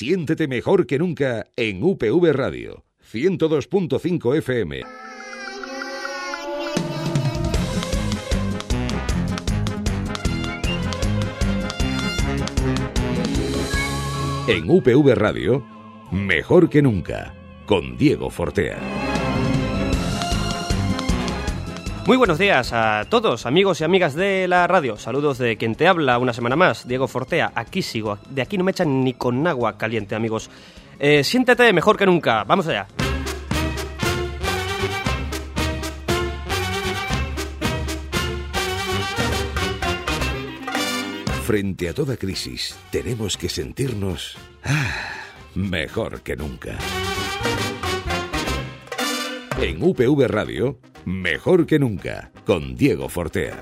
Siéntete mejor que nunca en UPV Radio, 102.5 FM. En UPV Radio, Mejor que nunca, con Diego Fortea. Muy buenos días a todos, amigos y amigas de la radio. Saludos de quien te habla una semana más, Diego Fortea. Aquí sigo, de aquí no me echan ni con agua caliente, amigos. Siéntete mejor que nunca, vamos allá. Frente a toda crisis, tenemos que sentirnos mejor que nunca. En UPV Radio, Mejor que nunca, con Diego Fortea.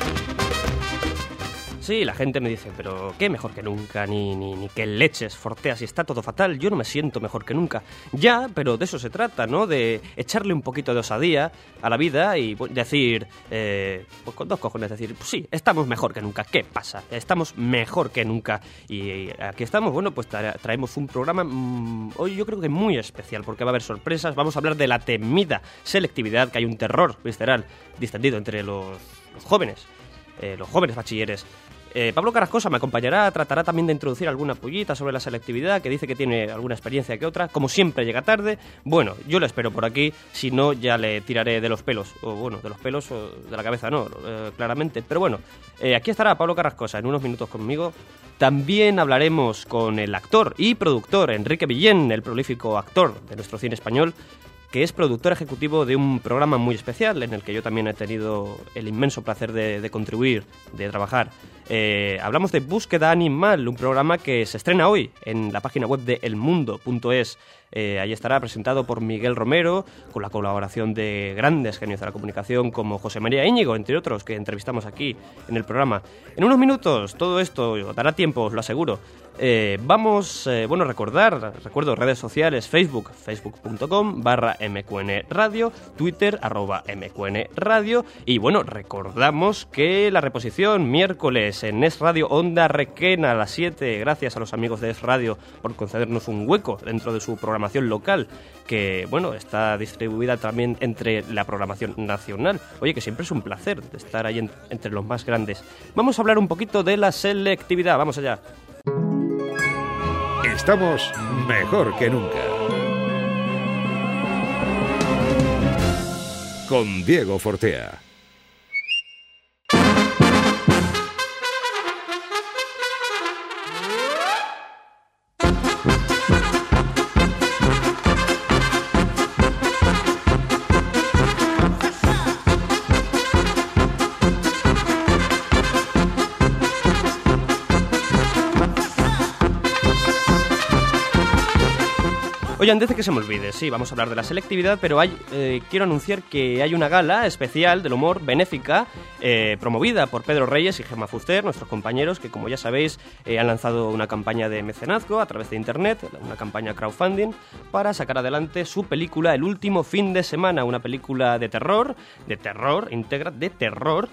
Sí, la gente me dice, pero ¿qué mejor que nunca? Ni qué leches, Fortea, si está todo fatal, yo no me siento mejor que nunca. Ya, pero de eso se trata, ¿no? De echarle un poquito de osadía a la vida y decir, pues con dos cojones, decir, pues sí, estamos mejor que nunca. ¿Qué pasa? Estamos mejor que nunca. Y aquí estamos, bueno, pues traemos un programa hoy yo creo que muy especial, porque va a haber sorpresas. Vamos a hablar de la temida selectividad, que hay un terror visceral distendido entre los jóvenes bachilleres. Pablo Carrascosa me acompañará, tratará también de introducir alguna pullita sobre la selectividad, que dice que tiene alguna experiencia que otra. Como siempre llega tarde. Bueno, yo lo espero por aquí, si no ya le tiraré de los pelos, o bueno, de los pelos o de la cabeza no, claramente. Pero bueno, aquí estará Pablo Carrascosa en unos minutos conmigo. También hablaremos con el actor y productor Enrique Villén, el prolífico actor de nuestro cine español, que es productor ejecutivo de un programa muy especial en el que yo también he tenido el inmenso placer de contribuir, de trabajar. Hablamos de Búsqueda Animal, un programa que se estrena hoy en la página web de elmundo.es. Ahí estará presentado por Miguel Romero, con la colaboración de grandes genios de la comunicación como José María Íñigo, entre otros, que entrevistamos aquí en el programa. En unos minutos, todo esto dará tiempo, os lo aseguro. Recuerdo redes sociales, facebook.com/mqnradio, Twitter @mqnradio, y bueno, recordamos que la reposición miércoles en Es Radio Onda Requena a las 7, gracias a los amigos de Es Radio por concedernos un hueco dentro de su programación local, que bueno, está distribuida también entre la programación nacional. Oye, que siempre es un placer estar ahí entre los más grandes. Vamos a hablar un poquito de la selectividad, vamos allá. Estamos mejor que nunca. Con Diego Fortea. Oye, antes de que se me olvide, sí, vamos a hablar de la selectividad, pero quiero anunciar que hay una gala especial del humor benéfica promovida por Pedro Reyes y Gemma Fuster, nuestros compañeros, que como ya sabéis han lanzado una campaña de mecenazgo a través de internet, una campaña crowdfunding, para sacar adelante su película El último fin de semana, una película de terror, íntegra, de terror.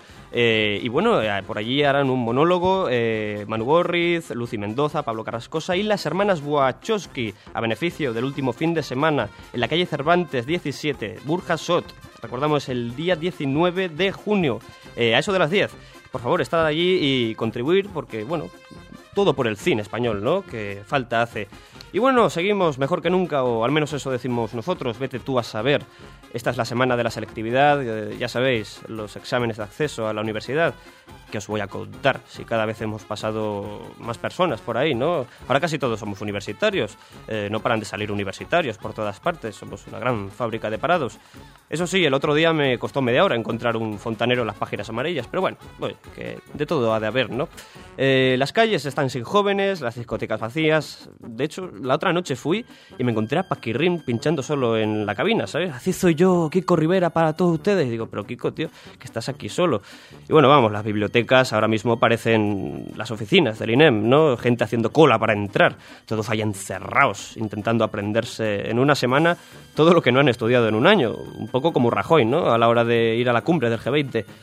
Y bueno, por allí harán un monólogo Manu Borriz, Lucy Mendoza, Pablo Carrascosa y las hermanas Wachowski, a beneficio del último fin de semana, en la calle Cervantes 17, Burjasot. Recordamos, el día 19 de junio, a eso de las 10. Por favor, estad allí y contribuir, porque bueno, todo por el cine español, ¿no?, que falta hace. Y bueno, seguimos mejor que nunca, o al menos eso decimos nosotros, vete tú a saber. Esta es la semana de la selectividad, ya sabéis, los exámenes de acceso a la universidad, que os voy a contar, si cada vez hemos pasado más personas por ahí, ¿no? Ahora casi todos somos universitarios, no paran de salir universitarios por todas partes, somos una gran fábrica de parados. Eso sí, el otro día me costó media hora encontrar un fontanero en las páginas amarillas, pero bueno, que de todo ha de haber, ¿no? Las calles están sin jóvenes, las discotecas vacías. De hecho, la otra noche fui y me encontré a Paquirrín pinchando solo en la cabina, ¿sabes? Así soy yo, Kiko Rivera, para todos ustedes. Y digo, pero Kiko, tío, que estás aquí solo. Y bueno, vamos, las bibliotecas ahora mismo parecen las oficinas del INEM, ¿no? Gente haciendo cola para entrar, todos ahí encerrados, intentando aprenderse en una semana todo lo que no han estudiado en un año. Un poco como Rajoy, ¿no?, a la hora de ir a la cumbre del G20.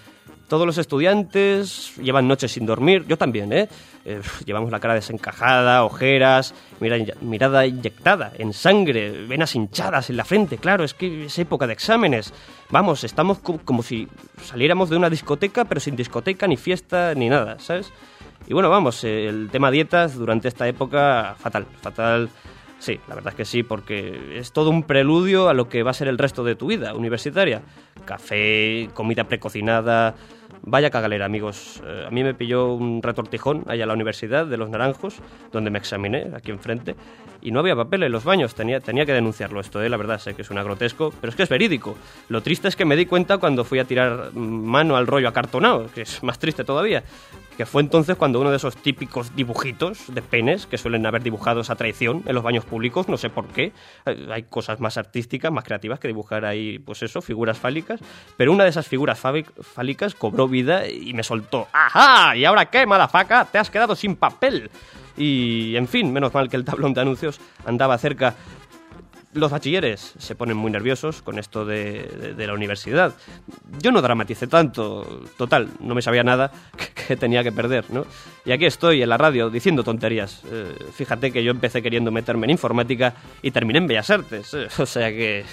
Todos los estudiantes llevan noches sin dormir, yo también, ¿eh? Llevamos la cara desencajada, ojeras, mirada inyectada en sangre, venas hinchadas en la frente, claro, es que es época de exámenes. Vamos, estamos como si saliéramos de una discoteca, pero sin discoteca, ni fiesta, ni nada, ¿sabes? Y bueno, vamos, el tema dietas durante esta época, fatal. Sí, la verdad es que sí, porque es todo un preludio a lo que va a ser el resto de tu vida universitaria. Café, comida precocinada. Vaya cagalera, amigos. A mí me pilló un retortijón allá a la Universidad de los Naranjos, donde me examiné, aquí enfrente, y no había papel en los baños. Tenía que denunciarlo esto, la verdad, sé que suena grotesco, pero es que es verídico. Lo triste es que me di cuenta cuando fui a tirar mano al rollo acartonado, que es más triste todavía, que fue entonces cuando uno de esos típicos dibujitos de penes que suelen haber dibujados a traición en los baños públicos, no sé por qué, hay cosas más artísticas, más creativas que dibujar ahí, pues eso, figuras fálicas, pero una de esas figuras fálicas cobró vida y me soltó. ¡Ajá! ¿Y ahora qué, madafaca? Te has quedado sin papel. Y, en fin, menos mal que el tablón de anuncios andaba cerca. Los bachilleres se ponen muy nerviosos con esto de la universidad. Yo no dramaticé tanto, total, no me sabía nada que tenía que perder, ¿no? Y aquí estoy en la radio diciendo tonterías. Fíjate que yo empecé queriendo meterme en informática y terminé en Bellas Artes, o sea que...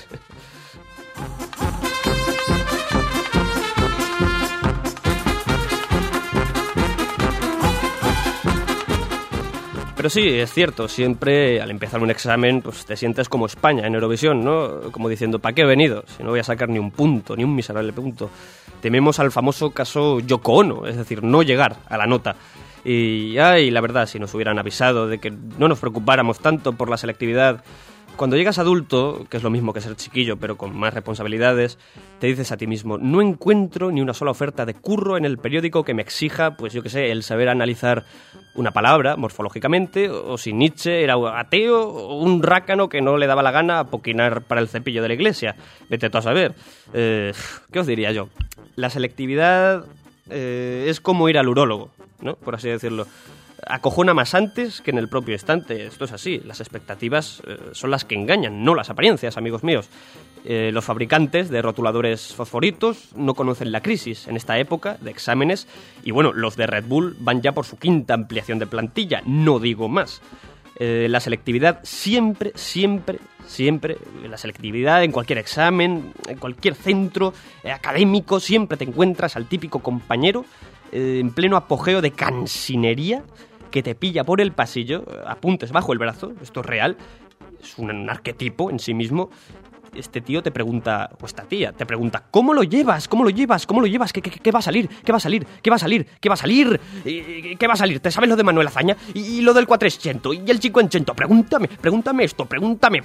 Pero sí, es cierto, siempre al empezar un examen pues te sientes como España en Eurovisión, ¿no? Como diciendo, ¿para qué he venido? Si no voy a sacar ni un punto, ni un miserable punto. Tememos al famoso caso Yoko Ono, es decir, no llegar a la nota. Y la verdad, si nos hubieran avisado de que no nos preocupáramos tanto por la selectividad... Cuando llegas adulto, que es lo mismo que ser chiquillo, pero con más responsabilidades, te dices a ti mismo, no encuentro ni una sola oferta de curro en el periódico que me exija, pues yo qué sé, el saber analizar una palabra morfológicamente, o si Nietzsche era ateo, o un rácano que no le daba la gana a poquinar para el cepillo de la iglesia. Vete tú a saber. ¿Qué os diría yo? La selectividad es como ir al urólogo, ¿no? Por así decirlo. Acojona más antes que en el propio instante. Esto es así. Las expectativas son las que engañan, no las apariencias, amigos míos. Los fabricantes de rotuladores fosforitos no conocen la crisis en esta época de exámenes y bueno, los de Red Bull van ya por su 5ª ampliación de plantilla, no digo más. La selectividad siempre, la selectividad en cualquier examen, en cualquier centro académico, siempre te encuentras al típico compañero en pleno apogeo de cansinería que te pilla por el pasillo, apuntes bajo el brazo, esto es real, es un arquetipo en sí mismo. Este tío te pregunta, o esta tía, te pregunta, ¿cómo lo llevas? ¿Cómo lo llevas? ¿Cómo lo llevas? ¿Qué va a salir? ¿Qué va a salir? ¿Qué va a salir? ¿Qué va a salir? ¿Qué va a salir? ¿Te sabes lo de Manuel Azaña? ¿Y lo del 400? ¿Y el 500? Pregúntame esto, pregúntame.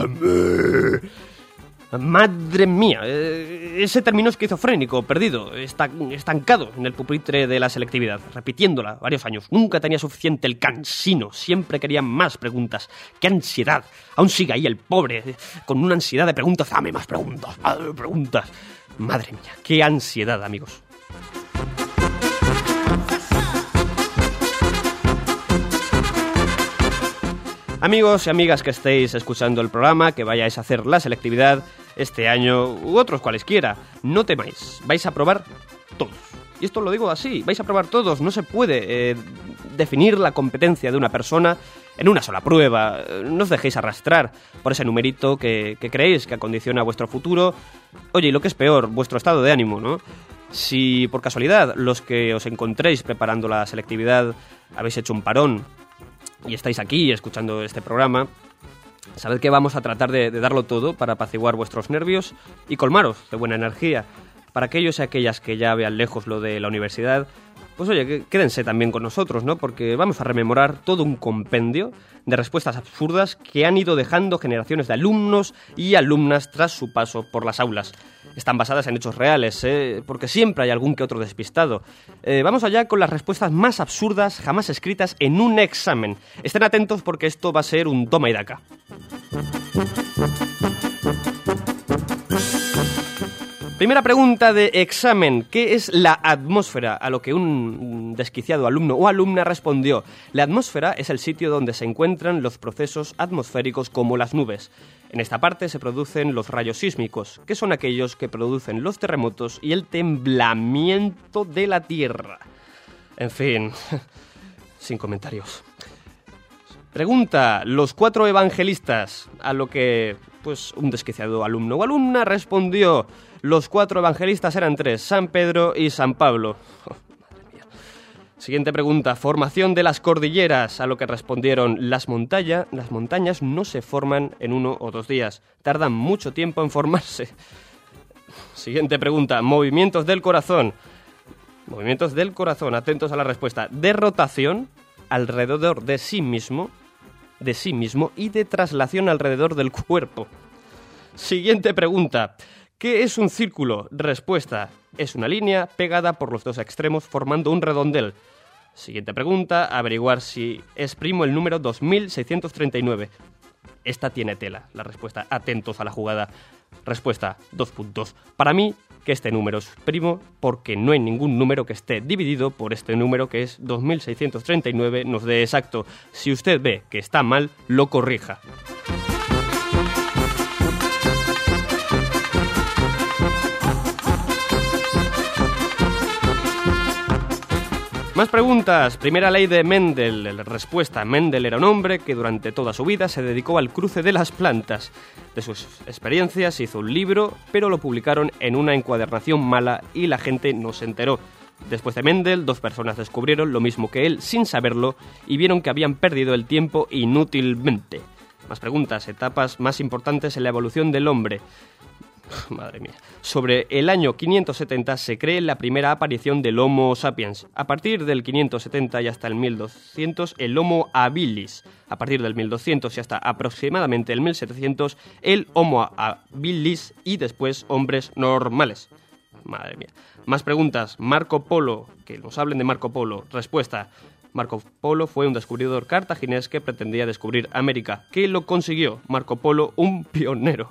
Madre mía, ese término esquizofrénico, perdido, estancado en el pupitre de la selectividad, repitiéndola varios años. Nunca tenía suficiente el cansino, siempre quería más preguntas. ¡Qué ansiedad! Aún sigue ahí el pobre, con una ansiedad de preguntas. ¡Dame más preguntas! ¡Preguntas! Madre mía, qué ansiedad, amigos. Amigos y amigas que estéis escuchando el programa, que vayáis a hacer la selectividad este año u otros cualesquiera, no temáis, vais a probar todos. Y esto lo digo así, vais a probar todos, no se puede definir la competencia de una persona en una sola prueba. No os dejéis arrastrar por ese numerito que creéis que acondiciona vuestro futuro. Oye, y lo que es peor, vuestro estado de ánimo, ¿no? Si por casualidad los que os encontréis preparando la selectividad habéis hecho un parón y estáis aquí escuchando este programa, sabed que vamos a tratar de darlo todo para apaciguar vuestros nervios y colmaros de buena energía. Para aquellos y aquellas que ya vean lejos lo de la universidad, pues oye, quédense también con nosotros, ¿no? Porque vamos a rememorar todo un compendio de respuestas absurdas que han ido dejando generaciones de alumnos y alumnas tras su paso por las aulas. Están basadas en hechos reales, porque siempre hay algún que otro despistado. Vamos allá con las respuestas más absurdas jamás escritas en un examen. Estén atentos porque esto va a ser un toma y daca. Primera pregunta de examen. ¿Qué es la atmósfera? A lo que un desquiciado alumno o alumna respondió: la atmósfera es el sitio donde se encuentran los procesos atmosféricos como las nubes. En esta parte se producen los rayos sísmicos, que son aquellos que producen los terremotos y el temblamiento de la Tierra. En fin, sin comentarios. Pregunta: los 4 evangelistas. A lo que, pues, un desquiciado alumno o alumna respondió: los 4 evangelistas eran 3, San Pedro y San Pablo. Oh, madre mía. Siguiente pregunta: formación de las cordilleras. A lo que respondieron: las montañas no se forman en 1 o 2 días, tardan mucho tiempo en formarse. Siguiente pregunta: movimientos del corazón. Movimientos del corazón, atentos a la respuesta: de rotación alrededor de sí mismo y de traslación alrededor del cuerpo. Siguiente pregunta: ¿qué es un círculo? Respuesta: es una línea pegada por los 2 extremos formando un redondel. Siguiente pregunta: averiguar si es primo el número 2639. Esta tiene tela. La respuesta: atentos a la jugada. Respuesta: 2 puntos. Para mí, que este número es primo porque no hay ningún número que esté dividido por este número, que es 2639, nos dé exacto. Si usted ve que está mal, lo corrija. Más preguntas. Primera ley de Mendel. Respuesta: Mendel era un hombre que durante toda su vida se dedicó al cruce de las plantas. De sus experiencias hizo un libro, pero lo publicaron en una encuadernación mala y la gente no se enteró. Después de Mendel, 2 personas descubrieron lo mismo que él sin saberlo y vieron que habían perdido el tiempo inútilmente. Más preguntas. Etapas más importantes en la evolución del hombre. Madre mía. Sobre el año 570 se cree la primera aparición del Homo sapiens. A partir del 570 y hasta el 1200, el Homo habilis. A partir del 1200 y hasta aproximadamente el 1700, el Homo habilis y después hombres normales. Madre mía. Más preguntas. Marco Polo. Que nos hablen de Marco Polo. Respuesta: Marco Polo fue un descubridor cartaginés que pretendía descubrir América. ¿Qué lo consiguió? Marco Polo, un pionero.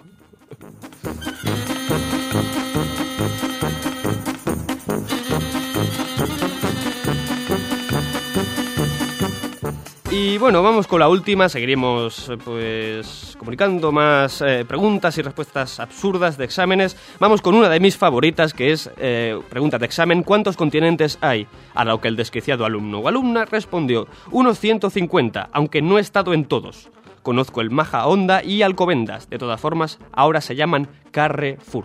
Y bueno, vamos con la última. Seguiremos pues comunicando más preguntas y respuestas absurdas de exámenes. Vamos con una de mis favoritas, que es pregunta de examen: ¿cuántos continentes hay? A lo que el desquiciado alumno o alumna respondió: unos 150, aunque no he estado en todos. Conozco el Majadahonda y Alcobendas. De todas formas, ahora se llaman Carrefour.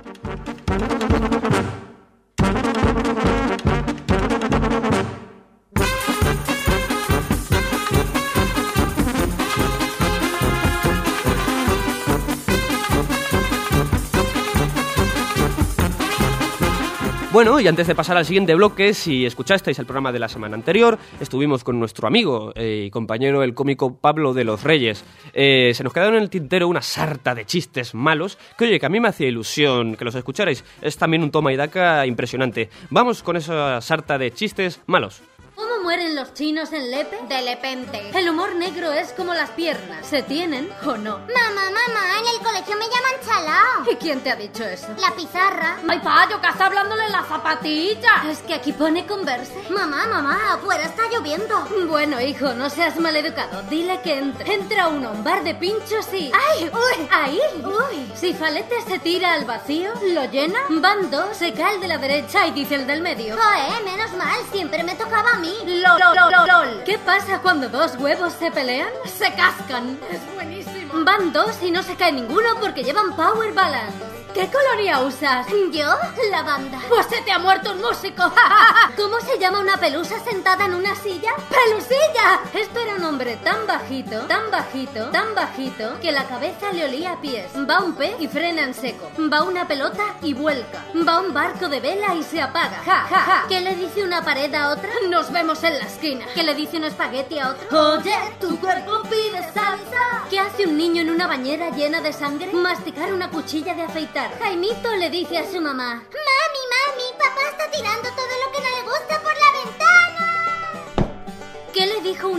Bueno, y antes de pasar al siguiente bloque, si escuchasteis el programa de la semana anterior, estuvimos con nuestro amigo y compañero, el cómico Pablo de los Reyes. Se nos quedaron en el tintero una sarta de chistes malos, que oye, que a mí me hacía ilusión que los escucharais. Es también un toma y daca impresionante. Vamos con esa sarta de chistes malos. ¿Cómo mueren los chinos en Lepe? De lepente. El humor negro es como las piernas, ¿se tienen o no? Mamá, en el colegio me llaman chalao. ¿Y quién te ha dicho eso? La pizarra. ¡Ay, payo, que está hablándole en la zapatilla! Es que aquí pone Converse. Mamá, afuera está lloviendo. Bueno, hijo, no seas maleducado, dile que entre. Entra uno a un bar de pinchos y... ¡Ay, uy! ¡Ahí! ¡Uy! Si Falete se tira al vacío, lo llena, van 2, se cae el de la derecha y dice el del medio: Menos mal, siempre me tocaba a mí. LOL. ¿Qué pasa cuando 2 huevos se pelean? Se cascan. Es buenísimo. Van 2 y no se cae ninguno porque llevan Power Balance. ¿Qué colonia usas? ¿Yo? Lavanda. Pues se te ha muerto un músico. ¿Cómo se llama una pelusa sentada en una silla? ¡Pelusilla! Esto era un hombre tan bajito, que la cabeza le olía a pies. Va un pez y frena en seco. Va una pelota y vuelca. Va un barco de vela y se apaga. Ja. ¿Qué le dice una pared a otra? Nos vemos en la esquina. ¿Qué le dice un espagueti a otro? Oye, tu cuerpo pide salsa. ¿Qué hace un niño en una bañera llena de sangre? Masticar una cuchilla de afeitar. Jaimito le dice a su mamá: Mami, papá está tirando todo lo que no le gusta por la ventana. ¿Qué le dijo una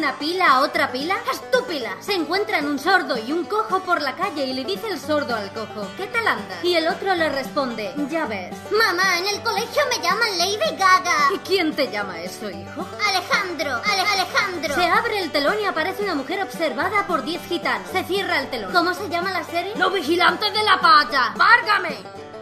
una pila a otra pila? ¡Estúpila! Se encuentran un sordo y un cojo por la calle y le dice el sordo al cojo: ¿qué tal andas? Y el otro le responde: ya ves. Mamá, en el colegio me llaman Lady Gaga. ¿Y quién te llama eso, hijo? Alejandro. Se abre el telón y aparece una mujer observada por 10 gitanos. Se cierra el telón. ¿Cómo se llama la serie? ¡Los vigilantes de la playa! ¡Várgame!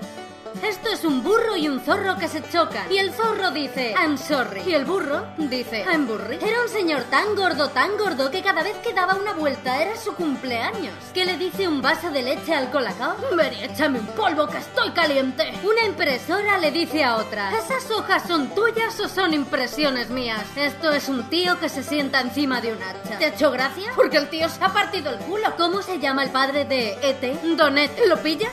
Esto es un burro y un zorro que se chocan. Y el zorro dice: I'm sorry. Y el burro dice: I'm burry. Era un señor tan gordo, que cada vez que daba una vuelta era su cumpleaños. ¿Qué le dice un vaso de leche al colacao? Ven y échame un polvo que estoy caliente. Una impresora le dice a otra: ¿esas hojas son tuyas o son impresiones mías? Esto es un tío que se sienta encima de un hacha. ¿Te ha hecho gracia? Porque el tío se ha partido el culo. ¿Cómo se llama el padre de E.T.? Don E.T. ¿Lo pillas?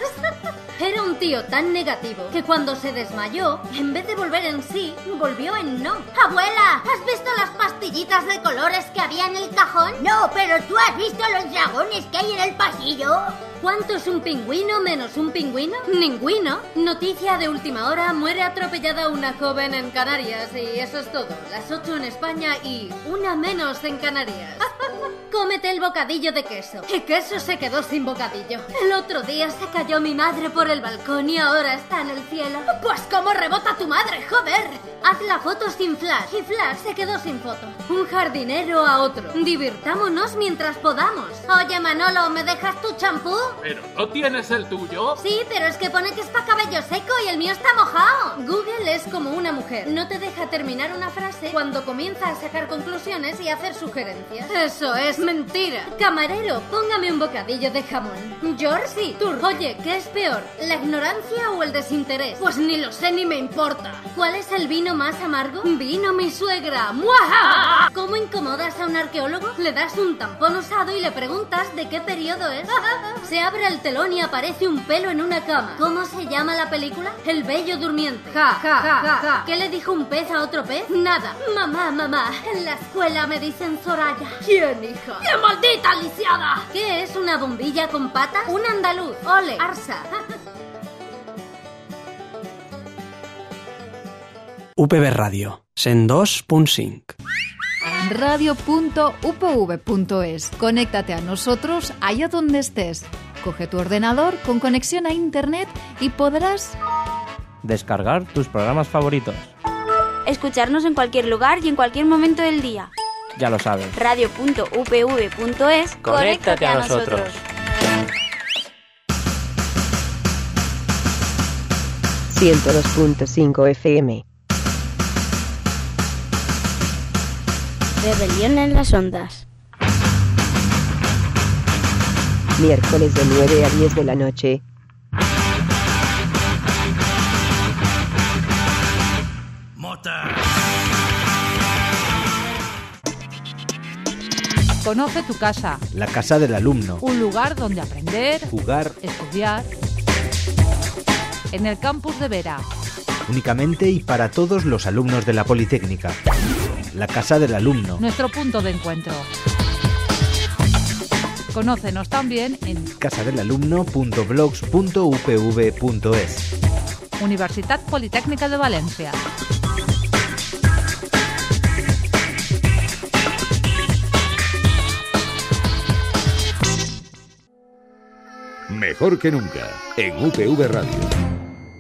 Era un tío tan negativo que cuando se desmayó, en vez de volver en sí, volvió en no. Abuela, ¿has visto las pastillitas de colores que había en el cajón? No, pero ¿tú has visto los dragones que hay en el pasillo? ¿Cuánto es un pingüino menos un pingüino? Ningüino. Noticia de última hora: muere atropellada una joven en Canarias. Y eso es todo. Las 8 en España y una menos en Canarias. Cómete el bocadillo de queso. Y queso se quedó sin bocadillo. El otro día se cayó mi madre por el balcón y ahora está en el cielo. Pues ¿cómo rebota tu madre, joder? Haz la foto sin Flash. Y Flash se quedó sin foto. Un jardinero a otro. Divirtámonos mientras podamos. Oye, Manolo, ¿me dejas tu champú? ¿Pero no tienes el tuyo? Sí, pero es que pone que es para cabello seco y el mío está mojado. Google es como una mujer. No te deja terminar una frase cuando comienza a sacar conclusiones y hacer sugerencias. Eso es mentira. Camarero, póngame un bocadillo de jamón. Georgie, tú. Oye, ¿qué es peor? ¿La ignorancia o el desinterés? Pues ni lo sé ni me importa. ¿Cuál es el vino más amargo? Vino mi suegra. ¡Muaja! ¿Cómo incomodas a un arqueólogo? Le das un tampón usado y le preguntas de qué periodo es. Se abre el telón y aparece un pelo en una cama. ¿Cómo se llama la película? El bello durmiente. Ja, ja, ja, ja, ja. ¿Qué le dijo un pez a otro pez? Nada. Mamá, en la escuela me dicen Soraya. ¿Quién, hija? ¡La maldita lisiada! ¿Qué es una bombilla con patas? Un andaluz. Ole, Arsa. UPV Radio, 102.5. Radio.upv.es. Conéctate a nosotros allá donde estés. Coge tu ordenador con conexión a internet y podrás descargar tus programas favoritos. Escucharnos en cualquier lugar y en cualquier momento del día. Ya lo sabes. Radio.upv.es. Conéctate a nosotros. 102.5 FM. Rebelión en las ondas. Miércoles de 9 a 10 de la noche. Mota. Conoce tu casa. La casa del alumno. Un lugar donde aprender, jugar, estudiar. En el campus de Vera. Únicamente y para todos los alumnos de la Politécnica. La casa del alumno. Nuestro punto de encuentro. Conócenos también en casadelalumno.blogs.upv.es. Universitat Politécnica de Valencia. Mejor que nunca, en UPV Radio.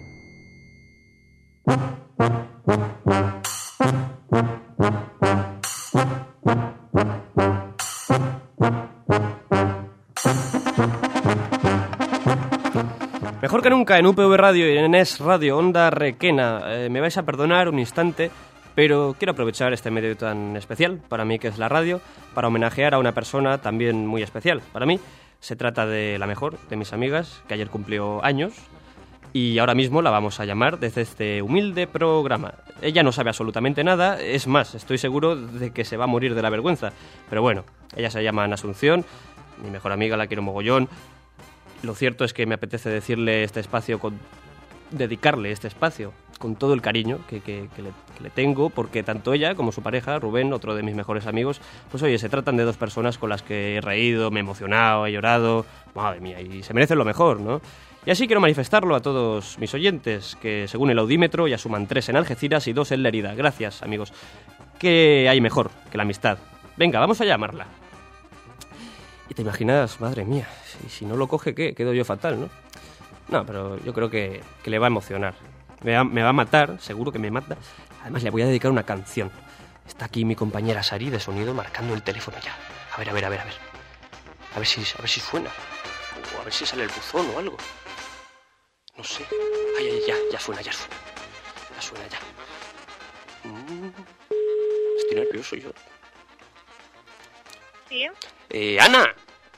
Mejor que nunca en UPV Radio y en ES Radio Onda Requena. Me vais a perdonar un instante, pero quiero aprovechar este medio tan especial para mí que es la radio, para homenajear a una persona también muy especial para mí. Se trata de la mejor de mis amigas, que ayer cumplió años, y ahora mismo la vamos a llamar desde este humilde programa. Ella no sabe absolutamente nada, es más, estoy seguro de que se va a morir de la vergüenza. Pero bueno, ella se llama Ana Asunción, mi mejor amiga, la quiero mogollón. Lo cierto es que me apetece decirle este espacio, dedicarle este espacio con todo el cariño que le tengo, porque tanto ella como su pareja, Rubén, otro de mis mejores amigos, pues oye, se tratan de dos personas con las que he reído, me he emocionado, he llorado, madre mía, y se merecen lo mejor, ¿no? Y así quiero manifestarlo a todos mis oyentes, que según el audímetro ya suman 3 en Algeciras y 2 en Lérida. Gracias, amigos. ¿Qué hay mejor que la amistad? Venga, vamos a llamarla. Y te imaginas, madre mía, si no lo coge, ¿qué? Quedo yo fatal, ¿no? No, pero yo creo que le va a emocionar. Me va a matar, seguro que me mata. Además, le voy a dedicar una canción. Está aquí mi compañera Sari de sonido marcando el teléfono ya. A ver. A ver si suena. O a ver si sale el buzón o algo. No sé. Ay, ya suena. Ya suena ya. Estoy nervioso yo. ¿Sí? ¡Ana!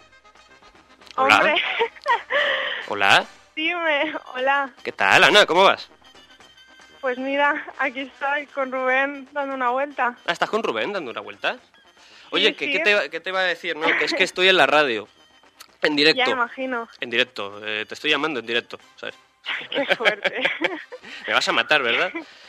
¿Hola? Hombre. ¿Hola? Dime, hola. ¿Qué tal, Ana? ¿Cómo vas? Pues mira, aquí estoy con Rubén dando una vuelta. Ah, ¿estás con Rubén dando una vuelta? Oye, sí. ¿qué te iba a decir? No, que es que estoy en la radio. En directo. Ya me imagino. En directo. Te estoy llamando en directo, ¿sabes? Qué fuerte. Me vas a matar, ¿verdad?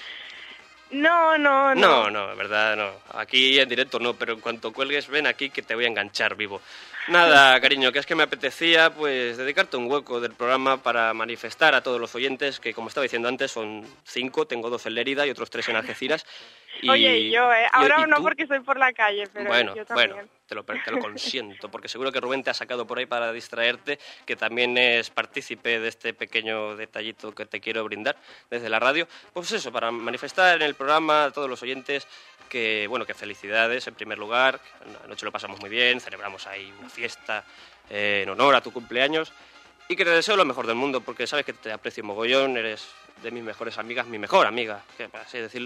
No. No, verdad, no. Aquí en directo no, pero en cuanto cuelgues, ven aquí que te voy a enganchar vivo. Nada, cariño, que es que me apetecía pues dedicarte un hueco del programa para manifestar a todos los oyentes que, como estaba diciendo antes, son 5, tengo 2 en Lérida y otros 3 en Algeciras. Y, oye, yo, ahora ¿y no tú? porque estoy por la calle, pero yo también. Bueno, te lo consiento, porque seguro que Rubén te ha sacado por ahí para distraerte, que también es partícipe de este pequeño detallito que te quiero brindar desde la radio. Pues eso, para manifestar en el programa a todos los oyentes que felicidades en primer lugar. Anoche lo pasamos muy bien, celebramos ahí una fiesta en honor a tu cumpleaños y que te deseo lo mejor del mundo, porque sabes que te aprecio mogollón, eres de mis mejores amigas, mi mejor amiga, que para así decir.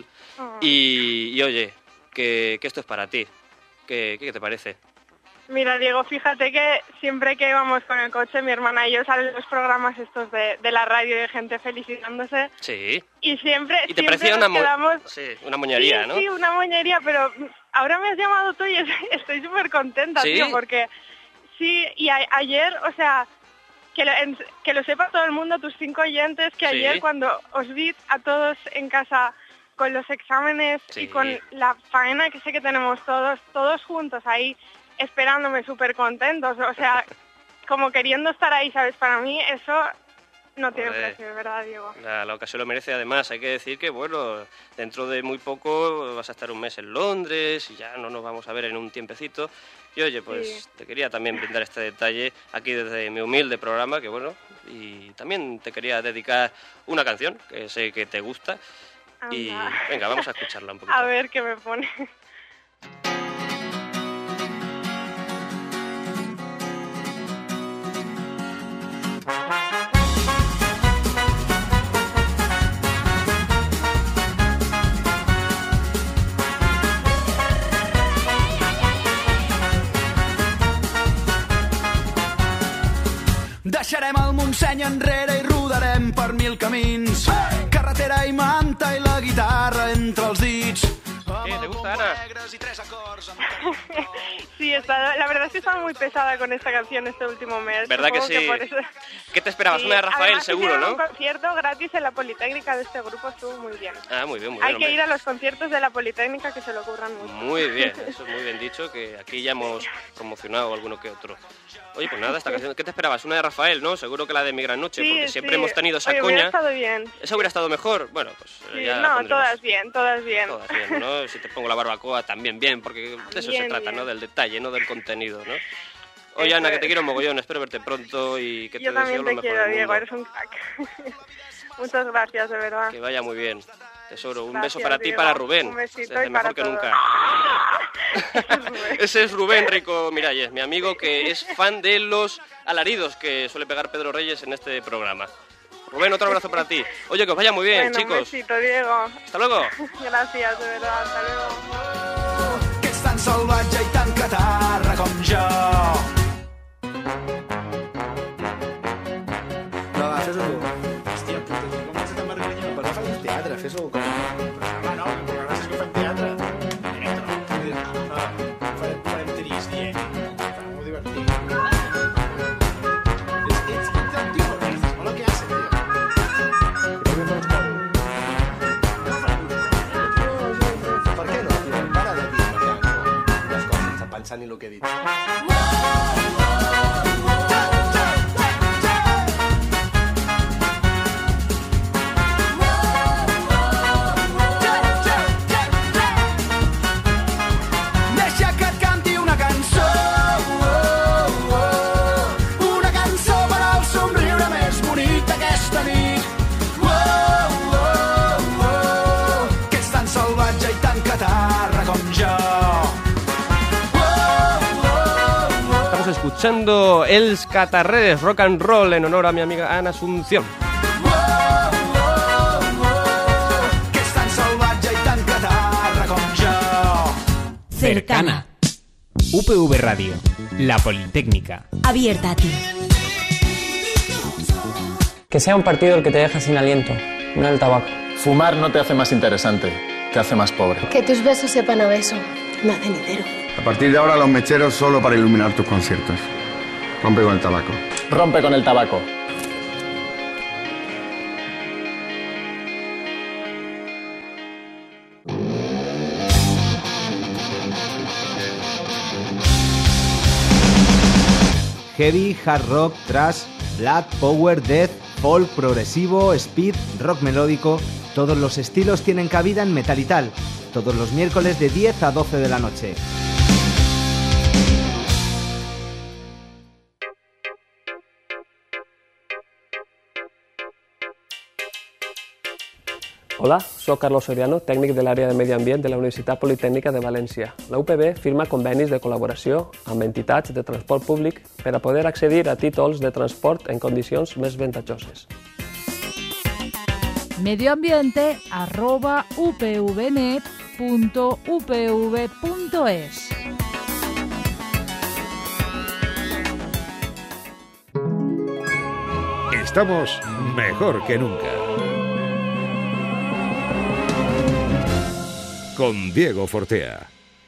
Y oye, que esto es para ti. ¿Qué te parece? Mira, Diego, fíjate que siempre que vamos con el coche, mi hermana y yo salen los programas estos de la radio de gente felicitándose. Sí. Y siempre te parecía una una moñería, ¿no? Sí, una moñería, pero ahora me has llamado tú y estoy súper contenta, ¿Sí? tío, porque sí, y ayer, o sea, que lo sepa todo el mundo, tus 5 oyentes, que ayer cuando os vi a todos en casa con los exámenes y con la faena que sé que tenemos todos juntos ahí, esperándome súper contentos, o sea, como queriendo estar ahí, ¿sabes? Para mí eso no tiene precio, ¿verdad, Diego? La ocasión lo merece. Además, hay que decir que, dentro de muy poco vas a estar un mes en Londres y ya no nos vamos a ver en un tiempecito. Y oye, pues te quería también brindar este detalle aquí desde mi humilde programa, y también te quería dedicar una canción que sé que te gusta. Anda. Y venga, vamos a escucharla un poquito. A ver qué me pone. Deixarem el Montseny enrere i rodarem per 1000 camins. Hey! Carretera i manta i la guitarra entre els dits. ¿Te gusta, Ana? Sí, la verdad es que estaba muy pesada con esta canción este último mes. ¿Verdad que sí? ¿Qué te esperabas? Una de Rafael, además, seguro, ¿no? Un concierto gratis en la Politécnica de este grupo estuvo muy bien. Ah, muy bien. Hay que ir a los conciertos de la Politécnica, que se lo ocurran mucho. Muy bien, eso es muy bien dicho, que aquí ya hemos promocionado alguno que otro. Oye, pues nada, esta canción, ¿qué te esperabas? Una de Rafael, ¿no? Seguro que la de Mi Gran Noche, porque siempre hemos tenido esa coña. Hubiera estado bien. ¿Esa hubiera estado mejor? Bueno, pues sí, ya no, todas bien. Todas bien, ¿no? Si te pongo la barbacoa, también bien, porque de eso se trata, ¿no? Del detalle, no del contenido, ¿no? Oye, Ana, que te quiero mogollón, espero verte pronto y que te deseo lo mejor del mundo. Yo también te quiero, Diego, eres un crack. Muchas gracias, de verdad. Que vaya muy bien. Tesoro, un Gracias, beso para ti y Diego. para Rubén. Un besito desde y Mejor para que todos. Nunca. Ese es Rubén Rico Miralles, mi amigo que es fan de los alaridos que suele pegar Pedro Reyes en este programa. Rubén, otro abrazo para ti. Oye, que os vaya muy bien, chicos. Un besito, Diego. Hasta luego. Gracias, de verdad. Hasta luego. Que és tan salvatge i tan catarra com jo. No, va, fes-ho tu. Hòstia puta, com vas a tan vergonyós? Però no facis teatre, fes-ho com... Però no, el programa és que fem teatre. Farem trist, farem molt divertit. Ets tio, hola, què haces, tio? Per què no, tio? Para de dir les coses sense pensar ni el que he dit. escuchando Els Catarrers, rock and roll, en honor a mi amiga Ana Asunción. Que és tan salvatge i tan catarra com jo. Cercana. UPV Radio, la Politécnica. Abierta a ti. Que sea un partido el que te deja sin aliento, no el tabaco. Fumar no te hace más interesante, te hace más pobre. Que tus besos sepan a beso, no a cenitero. A partir de ahora los mecheros solo para iluminar tus conciertos. Rompe con el tabaco. Rompe con el tabaco. Heavy, hard rock, thrash, black, power, death, folk, progresivo, speed, rock melódico. Todos los estilos tienen cabida en Metal y Tal. Todos los miércoles de 10 a 12 de la noche. Hola, soc Carlos Soriano, tècnic de l'àrea de Medi Ambient de la Universitat Politècnica de València. La UPB firma convenis de col·laboració amb entitats de transport públic per a poder accedir a títols de transport en condicions més avantatjoses. medioambiente@upvnet.upv.es. Estamos mejor que nunca. Con Diego Fortea.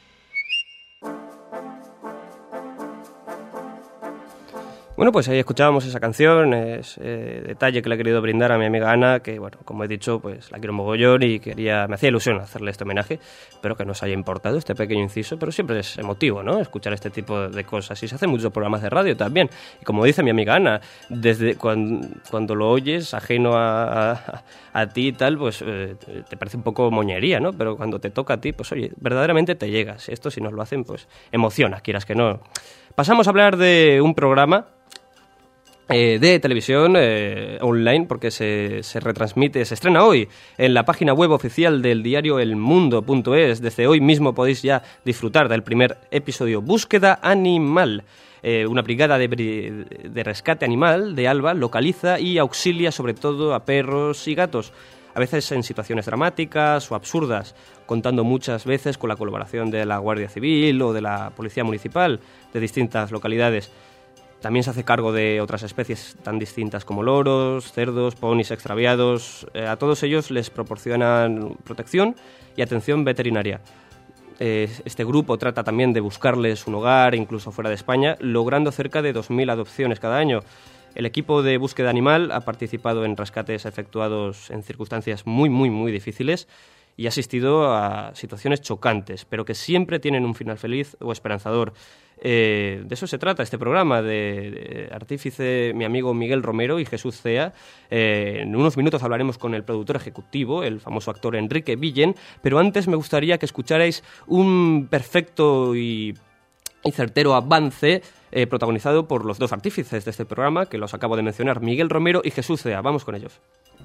Bueno, pues ahí escuchábamos esa canción, ese detalle que le he querido brindar a mi amiga Ana, que bueno, como he dicho, pues la quiero mogollón y me hacía ilusión hacerle este homenaje. Espero que nos haya importado este pequeño inciso, pero siempre es emotivo, ¿no?, escuchar este tipo de cosas. Y se hacen muchos programas de radio también. Y como dice mi amiga Ana, desde cuando lo oyes, ajeno a ti y tal, pues te parece un poco moñería, ¿no? Pero cuando te toca a ti, pues oye, verdaderamente te llegas. Esto, si nos lo hacen, pues emociona, quieras que no. Pasamos a hablar de un programa de televisión online, porque se retransmite, se estrena hoy en la página web oficial del diario elmundo.es. Desde hoy mismo podéis ya disfrutar del primer episodio, Búsqueda Animal. Una brigada de rescate animal de Alba localiza y auxilia sobre todo a perros y gatos, a veces en situaciones dramáticas o absurdas, contando muchas veces con la colaboración de la Guardia Civil o de la Policía Municipal de distintas localidades. También se hace cargo de otras especies tan distintas como loros, cerdos, ponis extraviados. A todos ellos les proporcionan protección y atención veterinaria. Este grupo trata también de buscarles un hogar, incluso fuera de España, logrando cerca de 2.000 adopciones cada año. El equipo de búsqueda animal ha participado en rescates efectuados en circunstancias muy difíciles y ha asistido a situaciones chocantes, pero que siempre tienen un final feliz o esperanzador. De eso se trata este programa, de artífice mi amigo Miguel Romero y Jesús Cea. En unos minutos hablaremos con el productor ejecutivo, el famoso actor Enrique Villén, pero antes me gustaría que escucharais un perfecto y certero avance protagonizado por los dos artífices de este programa, que los acabo de mencionar, Miguel Romero y Jesús Cea. Vamos con ellos.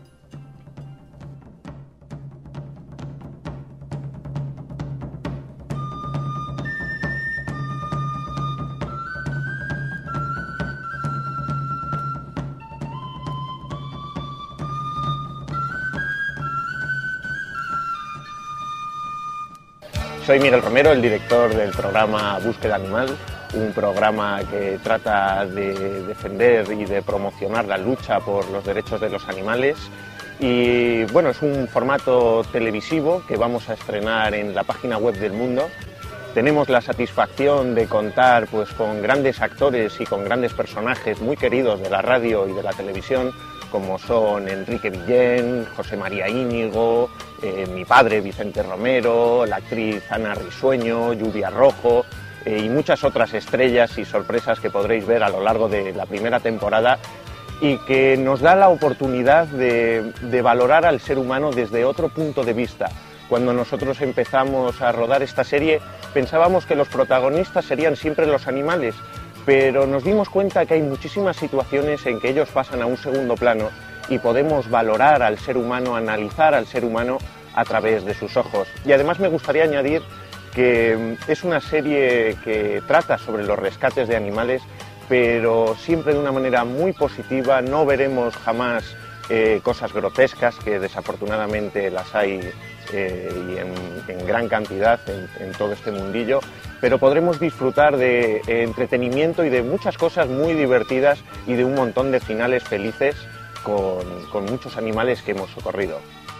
Soy Miguel Romero, el director del programa Búsqueda Animal, un programa que trata de defender y de promocionar la lucha por los derechos de los animales. Y bueno, es un formato televisivo que vamos a estrenar en la página web del Mundo. Tenemos la satisfacción de contar pues, con grandes actores y con grandes personajes muy queridos de la radio y de la televisión, como son Enrique Villén, José María Íñigo, mi padre Vicente Romero, la actriz Ana Risueño, Lluvia Rojo y muchas otras estrellas y sorpresas que podréis ver a lo largo de la primera temporada y que nos da la oportunidad de valorar al ser humano desde otro punto de vista. Cuando nosotros empezamos a rodar esta serie pensábamos que los protagonistas serían siempre los animales, pero nos dimos cuenta que hay muchísimas situaciones en que ellos pasan a un segundo plano y podemos valorar al ser humano, analizar al ser humano a través de sus ojos. Y además me gustaría añadir que es una serie que trata sobre los rescates de animales, pero siempre de una manera muy positiva. No veremos jamás cosas grotescas, que desafortunadamente las hay y en gran cantidad en todo este mundillo, pero podremos disfrutar de entretenimiento y de muchas cosas muy divertidas y de un montón de finales felices con muchos animales que hemos socorrido.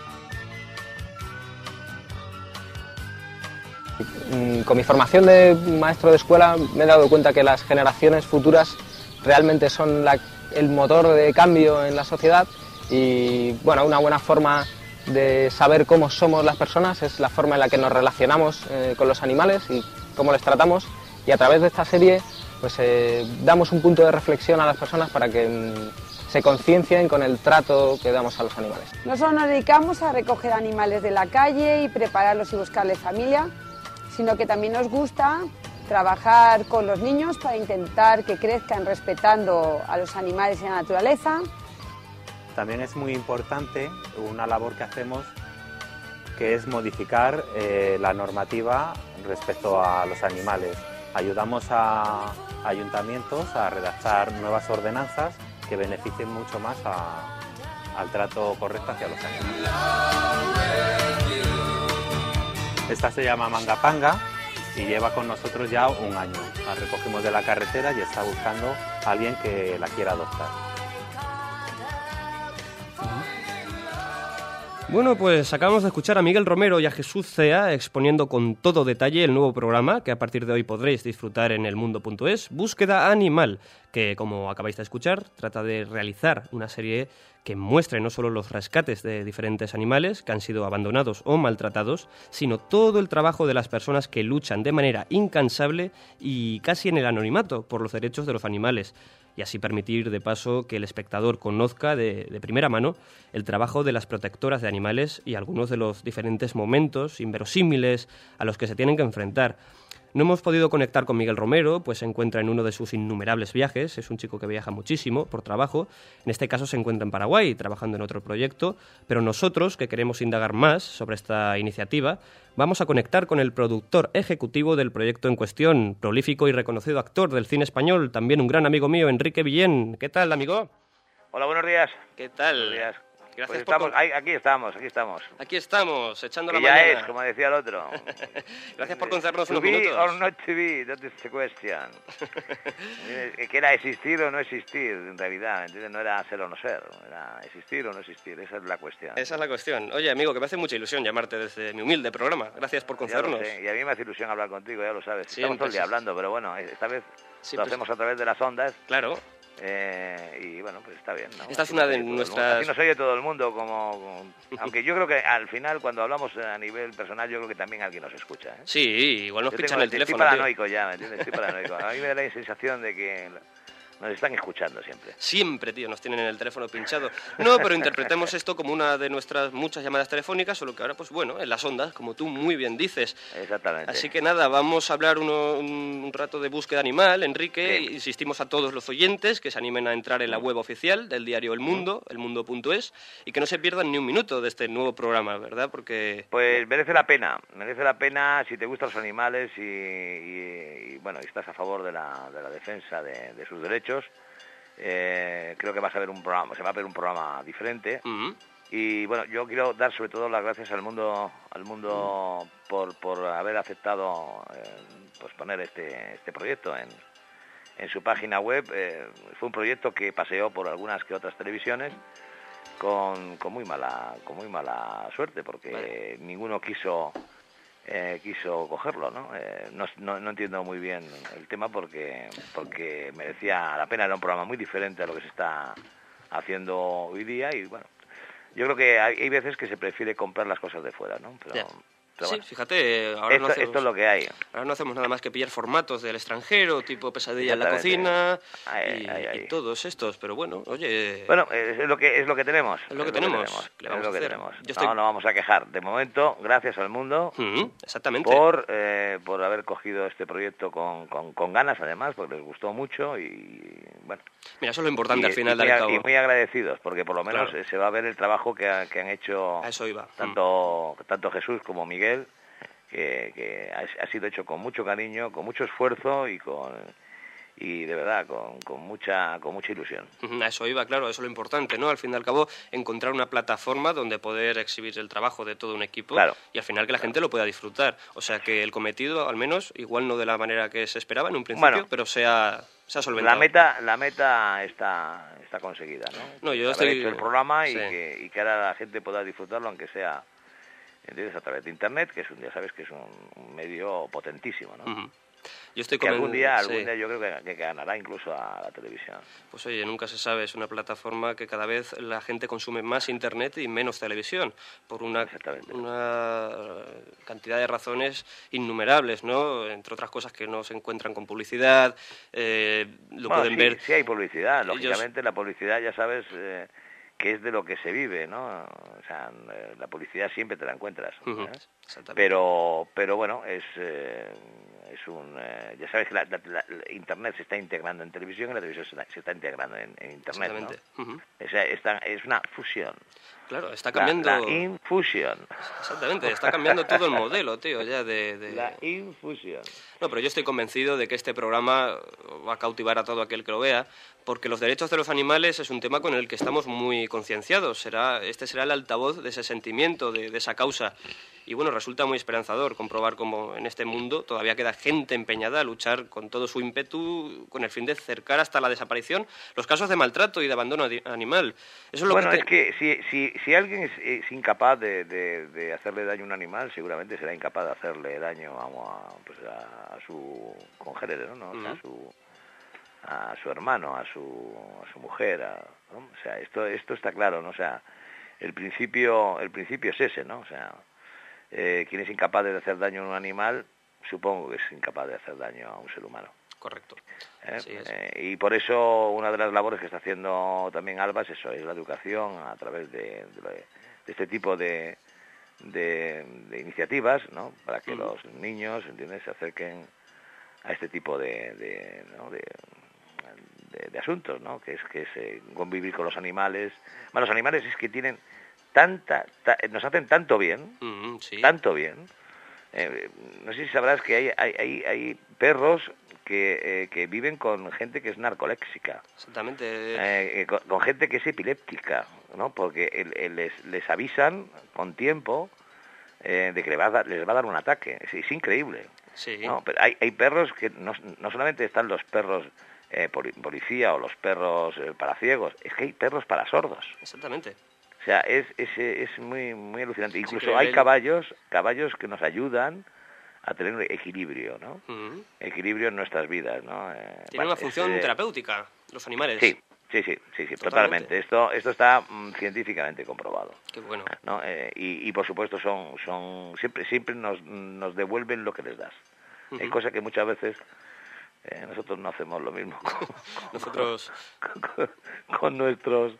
Con mi formación de maestro de escuela me he dado cuenta que las generaciones futuras realmente son el motor de cambio en la sociedad y bueno, una buena forma de saber cómo somos las personas es la forma en la que nos relacionamos con los animales y cómo les tratamos, y a través de esta serie pues damos un punto de reflexión a las personas para que se conciencien con el trato que damos a los animales. No solo nos dedicamos a recoger animales de la calle y prepararlos y buscarles familia, sino que también nos gusta trabajar con los niños para intentar que crezcan respetando a los animales y a la naturaleza. También es muy importante una labor que hacemos, que es modificar la normativa respecto a los animales. Ayudamos a ayuntamientos a redactar nuevas ordenanzas que beneficien mucho más al trato correcto hacia los animales. Esta se llama Manga Panga y lleva con nosotros ya un año. La recogimos de la carretera y está buscando a alguien que la quiera adoptar. Bueno, pues acabamos de escuchar a Miguel Romero y a Jesús Cea exponiendo con todo detalle el nuevo programa que a partir de hoy podréis disfrutar en elmundo.es, Búsqueda Animal, que como acabáis de escuchar trata de realizar una serie que muestre no solo los rescates de diferentes animales que han sido abandonados o maltratados, sino todo el trabajo de las personas que luchan de manera incansable y casi en el anonimato por los derechos de los animales, y así permitir de paso que el espectador conozca de primera mano el trabajo de las protectoras de animales y algunos de los diferentes momentos inverosímiles a los que se tienen que enfrentar. No hemos podido conectar con Miguel Romero, pues se encuentra en uno de sus innumerables viajes. Es un chico que viaja muchísimo por trabajo. En este caso se encuentra en Paraguay, trabajando en otro proyecto. Pero nosotros, que queremos indagar más sobre esta iniciativa, vamos a conectar con el productor ejecutivo del proyecto en cuestión, prolífico y reconocido actor del cine español, también un gran amigo mío, Enrique Villén. ¿Qué tal, amigo? Hola, buenos días. ¿Qué tal? Buenos días. Gracias pues aquí estamos. Aquí estamos, echando la ya mañana. Es, como decía el otro. Gracias por concedernos unos To be minutos. or not to be, that is the question. Que era existir o no existir, en realidad. ¿Entiendes? No era ser o no ser, era existir o no existir. Esa es la cuestión. Esa es la cuestión. Oye, amigo, que me hace mucha ilusión llamarte desde mi humilde programa. Gracias por concedernos. Ya lo sé, y a mí me hace ilusión hablar contigo, ya lo sabes. Siempre Estamos todo el día hablando, pero bueno, esta vez lo hacemos a través de las ondas. Claro. Y bueno, pues está bien, ¿no? Esta es una de nuestras... Aquí nos oye todo el mundo, aunque yo creo que al final, cuando hablamos a nivel personal, yo creo que también alguien nos escucha, ¿eh? Sí, igual nos pinchan el teléfono. Estoy paranoico ya, ¿me entiendes? Estoy paranoico. A mí me da la sensación de que nos están escuchando siempre. Siempre, tío, nos tienen en el teléfono pinchado. No, pero interpretemos esto como una de nuestras muchas llamadas telefónicas, solo que ahora, pues bueno, en las ondas, como tú muy bien dices. Exactamente. Así que nada, vamos a hablar un rato de búsqueda animal, Enrique. Bien. Insistimos a todos los oyentes que se animen a entrar en la web oficial del diario El Mundo, elmundo.es, y que no se pierdan ni un minuto de este nuevo programa, ¿verdad? Porque... Pues merece la pena si te gustan los animales y bueno, y estás a favor de la defensa de sus derechos. Creo que se va a ver un programa diferente. Y bueno, yo quiero dar sobre todo las gracias al mundo por haber aceptado pues poner este proyecto en su página web. Fue un proyecto que paseó por algunas que otras televisiones con muy mala suerte, porque ninguno quiso cogerlo, ¿no? No entiendo muy bien el tema porque merecía la pena. Era un programa muy diferente a lo que se está haciendo hoy día y bueno, yo creo que hay veces que se prefiere comprar las cosas de fuera, ¿no? Pero sí, bueno, fíjate, ahora esto es lo que hay. Ahora no hacemos nada más que pillar formatos del extranjero, tipo Pesadilla en la cocina y todos estos, pero bueno, oye... Bueno, es lo que tenemos. Es lo que tenemos. No vamos a quejar. De momento, gracias al mundo. Exactamente. Por haber cogido este proyecto con ganas, además, porque les gustó mucho y bueno... Mira, eso es lo importante al final del cabo. Y muy agradecidos, porque por lo menos se va a ver el trabajo que han hecho a eso iba. Tanto Jesús como Miguel, que ha sido hecho con mucho cariño, con mucho esfuerzo y y de verdad con mucha ilusión. A eso iba, claro, eso es lo importante, ¿no? Al fin y al cabo, encontrar una plataforma donde poder exhibir el trabajo de todo un equipo y al final que la gente lo pueda disfrutar. O sea, que el cometido, al menos, igual no de la manera que se esperaba en un principio, pero se ha solventado. La meta está conseguida, ¿no? Yo haber estoy hecho el programa y que ahora la gente pueda disfrutarlo, aunque sea, ¿entiendes?, a través de Internet, que ya sabes que es un medio potentísimo, ¿no? Yo estoy que algún día yo creo que ganará incluso a la televisión. Pues oye, nunca se sabe, es una plataforma que cada vez la gente consume más Internet y menos televisión, por una cantidad de razones innumerables, ¿no? Entre otras cosas que no se encuentran con publicidad, pueden ver... Sí hay publicidad, lógicamente la publicidad ya sabes... que es de lo que se vive, ¿no? O sea, la publicidad siempre te la encuentras, pero bueno, es ya sabes que Internet se está integrando en televisión y la televisión se está integrando en Internet, ¿no? Es una fusión. Claro, está cambiando... La infusión. Exactamente, está cambiando todo el modelo, tío, ya La infusión. No, pero yo estoy convencido de que este programa va a cautivar a todo aquel que lo vea, porque los derechos de los animales es un tema con el que estamos muy concienciados. Este será el altavoz de ese sentimiento, de esa causa. Y bueno, resulta muy esperanzador comprobar cómo en este mundo todavía queda gente empeñada a luchar con todo su ímpetu con el fin de cercar hasta la desaparición los casos de maltrato y de abandono animal. Eso es es que si alguien es incapaz de hacerle daño a un animal, seguramente será incapaz de hacerle daño a su congénere, ¿no? O sea, a su hermano, a su mujer, ¿no? O sea, esto está claro, ¿no? O sea, el principio es ese, ¿no? O sea, quien es incapaz de hacer daño a un animal, supongo que es incapaz de hacer daño a un ser humano. Correcto. Y por eso una de las labores que está haciendo también Alba es eso, es la educación a través de este tipo de iniciativas, ¿no? Para que los niños, ¿entiendes?, se acerquen a este tipo de asuntos, ¿no? Que es convivir con los animales. Bueno, los animales es que tienen nos hacen tanto bien, tanto bien. No sé si sabrás que hay perros que viven con gente que es narcoléxica. Exactamente. Con gente que es epiléptica, ¿no? Porque les avisan con tiempo de que les va a dar un ataque. Es increíble. Sí. ¿No? Pero hay perros que no solamente están los perros policía o los perros para ciegos, es que hay perros para sordos. Exactamente. O sea, es muy, muy alucinante. Incluso hay caballos que nos ayudan a tener un equilibrio, ¿no? Equilibrio en nuestras vidas, ¿no? Tienen una función terapéutica, los animales. Sí, totalmente. Esto está científicamente comprobado. Qué bueno. ¿No? Y por supuesto siempre nos devuelven lo que les das. Hay cosas que muchas veces nosotros no hacemos lo mismo con nuestros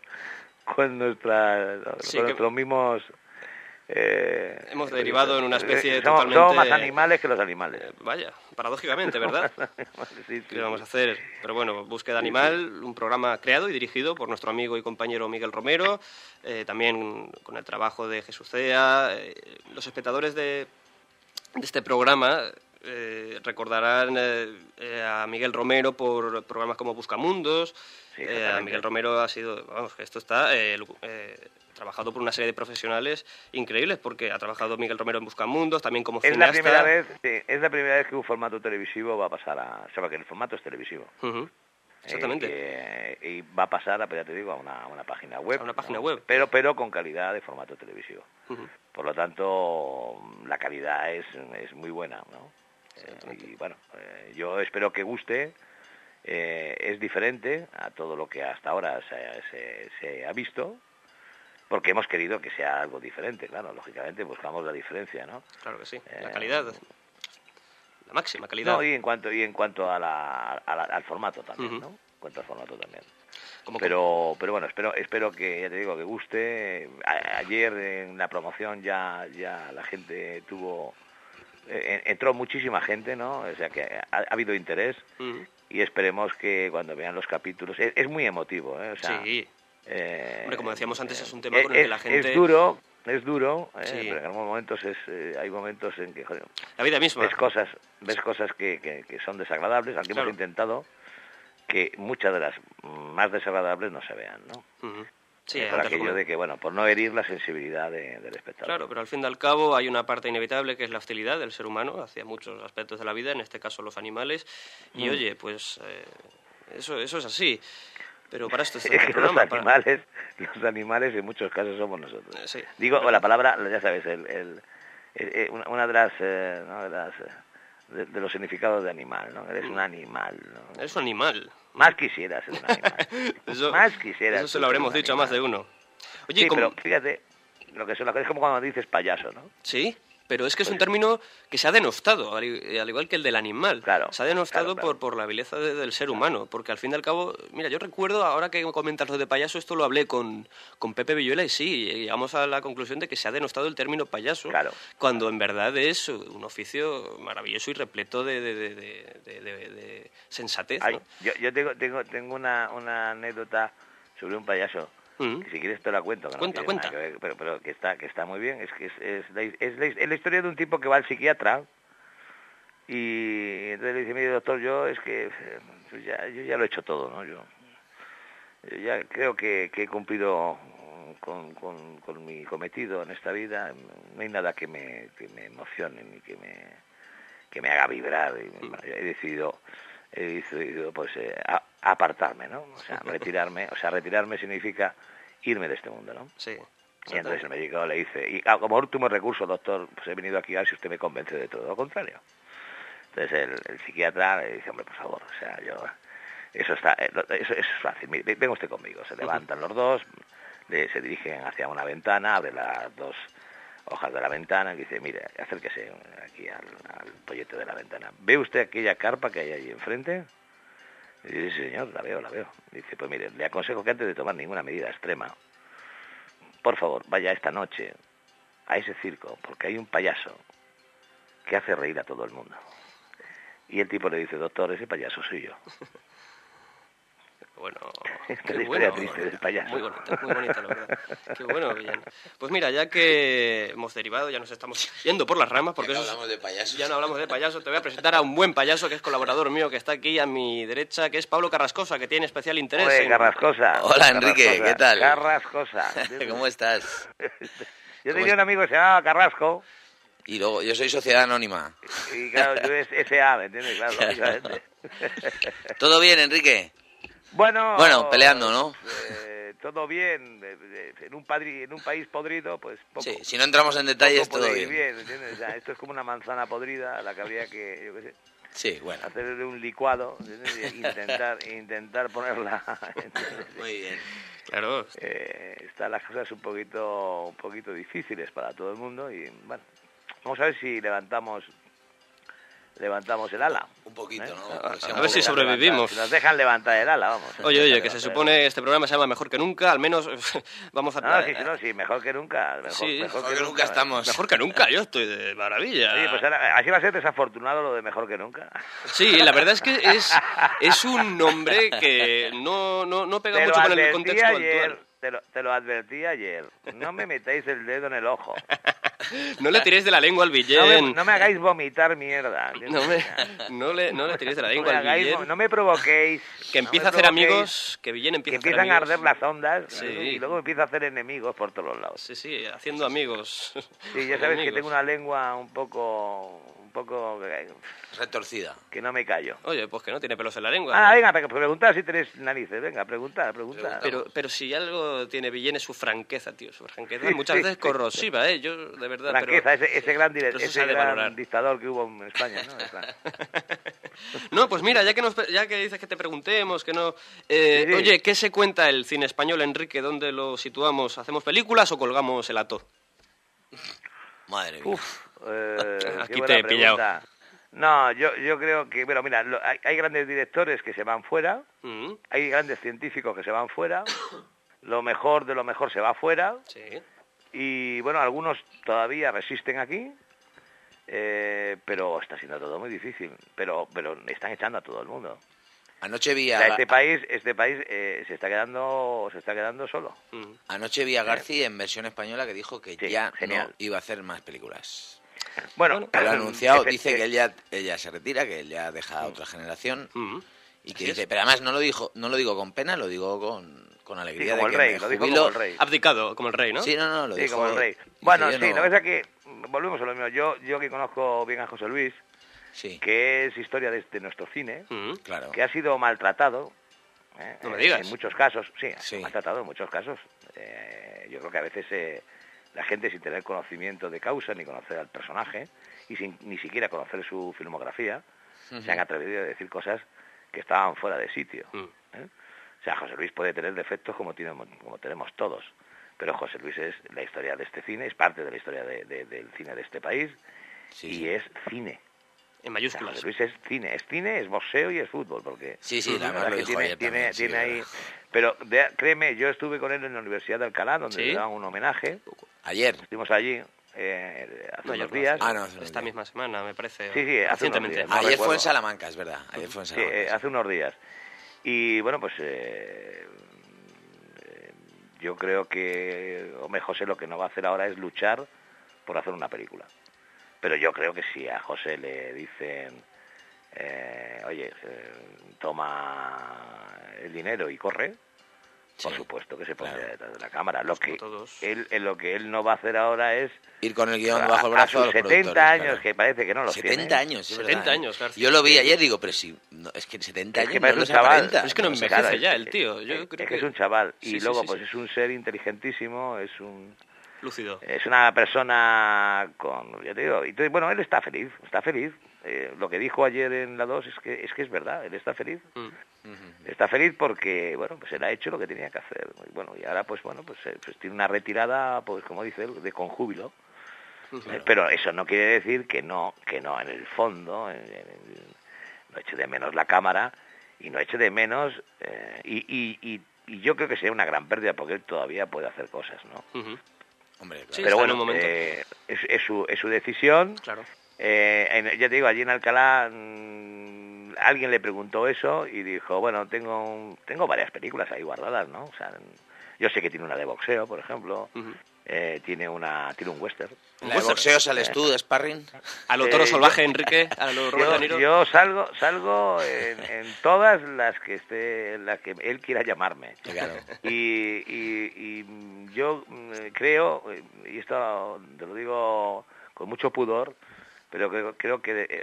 mismos... hemos derivado en una especie somos totalmente... más animales que los animales. Vaya, paradójicamente, ¿verdad? Sí. ¿Qué vamos a hacer? Pero bueno, Búsqueda Animal, un programa creado y dirigido por nuestro amigo y compañero Miguel Romero, también con el trabajo de Jesús Cea. Los espectadores de este programa recordarán a Miguel Romero por programas como Buscamundos. A Miguel Romero ha sido, esto está trabajado por una serie de profesionales increíbles, porque ha trabajado Miguel Romero en Buscamundos, también como cineasta. Es la primera vez que un formato televisivo va a pasar o sea, que el formato es televisivo. Exactamente. Y va a pasar, ya te digo, a una página web. A una página web. Pero con calidad de formato televisivo. Por lo tanto, la calidad es muy buena, ¿no? Y bueno, yo espero que guste. Es diferente a todo lo que hasta ahora se ha visto, porque hemos querido que sea algo diferente, claro, lógicamente buscamos la diferencia, ¿no? Claro que sí, la calidad, la máxima calidad. No, y en cuanto al formato también, ¿no? En cuanto al formato también. Pero bueno, espero que, ya te digo, que guste. Ayer en la promoción ya la gente entró muchísima gente, ¿no? O sea que ha habido interés. Y esperemos que cuando vean los capítulos... Es muy emotivo, O sea, sí. Hombre, como decíamos antes, es un tema con el que la gente... Es duro, sí. Pero en algunos momentos hay momentos en que... Joder, la vida misma. Ves cosas que son desagradables. Aquí hemos intentado que muchas de las más desagradables no se vean, ¿no? Sí, por aquello de que, bueno, por no herir la sensibilidad del espectador. Claro, pero al fin y al cabo hay una parte inevitable que es la hostilidad del ser humano hacia muchos aspectos de la vida, en este caso los animales, y oye, pues eso es así. Pero para esto está el programa. Los animales en muchos casos somos nosotros. Sí. Digo, la palabra, ya sabes, una de los significados de animal, ¿no? Eres un animal, ¿no? Eres un animal. Más quisieras ser un animal. Más quisieras. Eso se lo habremos dicho a más de uno. Oye, sí, pero fíjate, es como cuando dices payaso, ¿no? Sí. Pero es que es un término que se ha denostado, al igual que el del animal. Claro, se ha denostado por la vileza del ser humano, porque al fin y al cabo, mira, yo recuerdo, ahora que comentas lo de payaso, esto lo hablé con Pepe Villuela y sí, llegamos a la conclusión de que se ha denostado el término payaso, cuando en verdad es un oficio maravilloso y repleto de sensatez, ¿no? Yo tengo una anécdota sobre un payaso. Que si quieres te la cuento. Que cuenta. Que ver, pero que está muy bien. Es la historia de un tipo que va al psiquiatra y entonces le dice, mire doctor, yo ya lo he hecho todo, ¿no? Yo ya creo que he cumplido con mi cometido en esta vida. No hay nada que me emocione ni que me haga vibrar. He decidido pues apartarme, ¿no? O sea, retirarme. O sea, retirarme significa irme de este mundo, ¿no? Sí. Y entonces el médico le dice, y como último recurso, doctor, pues he venido aquí a ver si usted me convence de todo lo contrario. Entonces el psiquiatra le dice, hombre, por favor, o sea, eso es fácil. Mire, venga usted conmigo. Se levantan los dos, se dirigen hacia una ventana, abre las dos hojas de la ventana y dice, mire, acérquese aquí al pollete de la ventana. ¿Ve usted aquella carpa que hay allí enfrente? Y dice, sí, señor, la veo. Dice, pues mire, le aconsejo que antes de tomar ninguna medida extrema, por favor, vaya esta noche a ese circo, porque hay un payaso que hace reír a todo el mundo. Y el tipo le dice, doctor, ese payaso soy yo. Bueno, esta es la historia triste del payaso. Muy bonita, la verdad. Qué bueno, Guillén. Pues mira, ya que hemos derivado, ya nos estamos yendo por las ramas, porque ya no hablamos de payasos. Ya no hablamos de payasos. Te voy a presentar a un buen payaso que es colaborador mío, que está aquí a mi derecha, que es Pablo Carrascosa, que tiene especial interés en... Carrascosa. Hola, Enrique, ¿qué tal? Carrascosa. ¿Cómo estás? Yo tenía un amigo que se llamaba Carrasco. Y luego, yo soy sociedad anónima. Y claro, tú eres S.A., ¿me entiendes? Claro, lógicamente. ¿Todo bien, Enrique? Bueno, peleando, ¿no? Todo bien. En un país podrido, pues poco. Sí, si no entramos en detalles, todo bien. ¿Entiendes? O sea, esto es como una manzana podrida a la que habría que, yo qué sé, sí, bueno, hacerle un licuado, intentar ponerla. ¿Entiendes? Muy bien. Claro. Están las cosas un poquito difíciles para todo el mundo y, bueno, vamos a ver si levantamos el ala. Un poquito, ¿no? A ver si sobrevivimos. Si nos dejan levantar el ala, vamos. Oye, que se supone que este programa se llama Mejor que Nunca, al menos vamos a... Sí, mejor que nunca. Mejor que nunca estamos. Mejor que nunca, yo estoy de maravilla. Sí, pues ahora, así va a ser desafortunado lo de Mejor que Nunca. Sí, la verdad es que es un nombre que no pega mucho con el contexto actual. Te lo advertí ayer. No me metáis el dedo en el ojo. No le tiréis de la lengua al Guillén. No me hagáis vomitar mierda. No le tiréis de la lengua al Guillén. No me provoquéis. Que empieza a hacer amigos, que Guillén empieza a hacer amigos. Que empiezan a arder las ondas, sí. Y luego empieza a hacer enemigos por todos los lados. Sí, haciendo amigos. Sí, ya sabes que tengo una lengua un poco retorcida. Que no me callo. Oye, pues que no tiene pelos en la lengua. Venga, pregunta si tenés narices. Venga, pregunta. Pero si algo tiene Villén es su franqueza, tío. Su franqueza muchas veces corrosiva, Yo, de verdad... Franqueza, ese gran dictador que hubo en España, ¿no? No, pues mira, ya que dices que te preguntemos, que no... Sí. Oye, ¿qué se cuenta el cine español, Enrique? ¿Dónde lo situamos? ¿Hacemos películas o colgamos el ato? Madre mía. Aquí te he pillado. No, yo creo que... Bueno, mira, hay grandes directores que se van fuera, hay grandes científicos que se van fuera, lo mejor de lo mejor se va fuera, sí. Y bueno, algunos todavía resisten aquí, pero está siendo todo muy difícil, pero están echando a todo el mundo. Anoche vi a... Este país se está quedando solo. Anoche vi a García en versión española que dijo que ya no iba a hacer más películas. Bueno, lo ha anunciado, dice que él ya se retira, que él ya deja a otra generación Y que dice, pero además no lo digo con pena, lo digo con alegría. Sí, como de el rey, lo dijo como el rey. Abdicado, como el rey, ¿no? Sí, no, lo dijo como el rey. Bueno, sí, la verdad es que volvemos a lo mismo. Yo que conozco bien a José Luis, que es historia de nuestro cine, claro, que ha sido maltratado. No me digas. En muchos casos, sí. Maltratado en muchos casos. Yo creo que a veces la gente sin tener conocimiento de causa, ni conocer al personaje, y sin ni siquiera conocer su filmografía, se han atrevido a decir cosas que estaban fuera de sitio. O sea, José Luis puede tener defectos como tenemos todos, pero José Luis es la historia de este cine, es parte de la historia del cine de este país, es cine. En mayúsculas. O sea, José Luis es cine, es boxeo y es fútbol, porque la verdad que tiene ahí. Pero créeme, yo estuve con él en la Universidad de Alcalá, donde le daban un homenaje. Ayer. Estuvimos allí hace unos días. Esta misma semana, me parece. Sí, hace unos días. Ayer fue en Salamanca, es verdad. Ayer fue en Salamanca. Sí, hace unos días. Y bueno, pues yo creo que José lo que no va a hacer ahora es luchar por hacer una película. Pero yo creo que si a José le dicen, oye, toma el dinero y corre, por supuesto que se pondría detrás de la cámara. Lo que él no va a hacer ahora es ir con el guión bajo el brazo a sus 70 años, que parece que no los 70 años, es 70 verdad. años, García. Yo lo vi ayer, digo, pero si es que 70 años que parece un chaval. Es que no envejece ya el tío. Yo creo que es un chaval. Y luego pues es un ser inteligentísimo, es un... lúcido. Es una persona con... Ya te digo, entonces, bueno, él está feliz. Lo que dijo ayer en la 2 es que es verdad, él está feliz. Está feliz porque, bueno, pues él ha hecho lo que tenía que hacer. Bueno, y ahora, pues tiene una retirada, pues como dice él, con júbilo. Pero eso no quiere decir que no, en el fondo, no eche de menos la cámara y no eche de menos... y yo creo que sería una gran pérdida porque él todavía puede hacer cosas, ¿no? Hombre, claro. Pero bueno, es su decisión. Claro. Ya te digo, allí en Alcalá alguien le preguntó eso y dijo, bueno, tengo varias películas ahí guardadas, ¿no? O sea, yo sé que tiene una de boxeo, por ejemplo. Tiene un western. ¿En la de boxeo sales tú de sparring? ¿A lo toro salvaje, Enrique? ¿A lo Robert De Niro? Yo salgo en todas las que él quiera llamarme. Claro. Y yo creo, y esto te lo digo con mucho pudor, pero creo que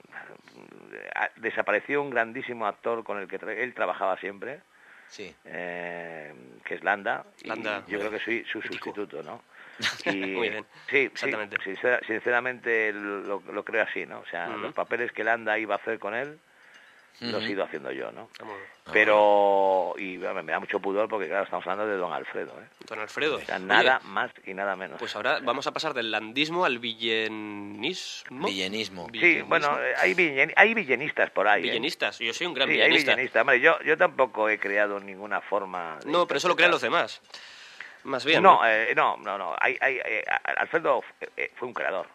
desapareció un grandísimo actor con el que él trabajaba siempre. Sí. Que es Landa. Yo creo que soy su sustituto, ¿no? Muy bien. Sí, exactamente. Sinceramente lo creo así, ¿no? O sea, los papeles que Landa iba a hacer con él los he ido haciendo yo, ¿no? Pero, y bueno, me da mucho pudor porque, claro, estamos hablando de Don Alfredo, ¿eh? Don Alfredo. O sea, nada más y nada menos. Pues ahora vamos a pasar del landismo al villenismo. Villenismo. Sí, bueno, hay villenistas por ahí. Villenistas, yo soy un gran villenista. villenista. Hay villenistas. Hombre, yo tampoco he creado ninguna forma... No, pero eso lo crean los demás. Más bien. No. Alfredo fue un creador.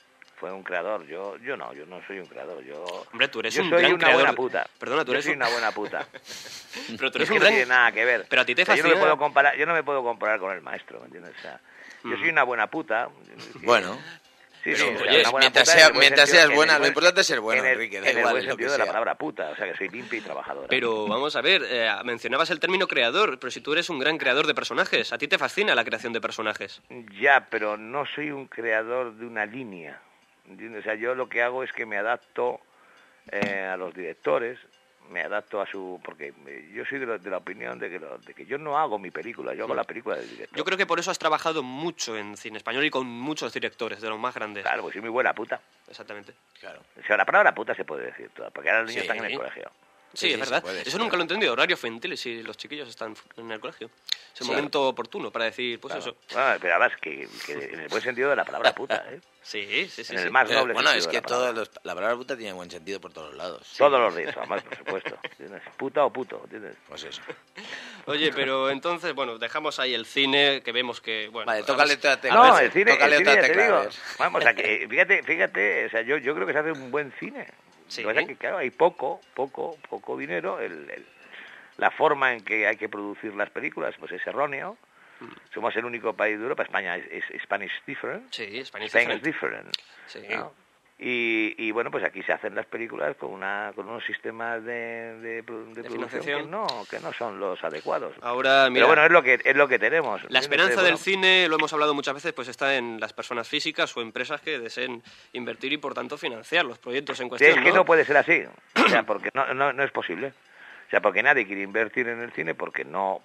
Yo no soy un creador. Hombre, tú eres un gran creador. Buena puta. Perdona, tú eres soy una buena puta. Pero tú eres un gran... no tiene nada que ver. Pero a ti te fascina... yo no me puedo comparar con el maestro, ¿me entiendes? O sea, yo soy una buena puta. Bueno. Sí, oye, mientras seas buena, lo importante es ser bueno, Enrique. Da igual en el buen sentido de la palabra puta, o sea, que soy limpia y trabajadora. Pero vamos a ver, mencionabas el término creador, pero si tú eres un gran creador de personajes, a ti te fascina la creación de personajes. Ya, pero no soy un creador de una línea, ¿entiendes? O sea, yo lo que hago es que me adapto a los directores, me adapto a su... Porque yo soy de la opinión de que yo no hago mi película, yo hago la película del director. Yo creo que por eso has trabajado mucho en cine español y con muchos directores, de los más grandes. Claro, pues soy muy buena puta. Exactamente. Claro. O sea, la palabra puta se puede decir toda, porque ahora los niños están en el colegio. Sí, es verdad. Eso nunca lo he entendido. Horario infantil, si los chiquillos están en el colegio. Es el momento oportuno para decir, pues eso. Bueno, pero además que en el buen sentido de la palabra puta, ¿eh? Sí. En el más noble bueno, sentido es que la palabra puta tiene buen sentido por todos lados. Todos los días, además, por supuesto. ¿Entiendes? Puta o puto, ¿entiendes? Pues eso. Oye, pero entonces, bueno, dejamos ahí el cine, que vemos que, bueno... Vale, tócale otra tecla. No, el cine, te digo. Vamos, o sea, que fíjate, o sea, yo creo que se hace un buen cine. Sí. Lo que pasa es que, claro, hay poco dinero, la forma en que hay que producir las películas pues es erróneo. Somos el único país de Europa, España es Spanish different. Sí, Spanish different. Sí. ¿No? Y bueno, pues aquí se hacen las películas con unos sistemas de producción que no son los adecuados. Ahora, mira, pero bueno, es lo que tenemos. La esperanza del cine, lo hemos hablado muchas veces, pues está en las personas físicas o empresas que deseen invertir y por tanto financiar los proyectos en cuestión. Es que no puede ser así, o sea, porque no es posible. O sea, porque nadie quiere invertir en el cine porque no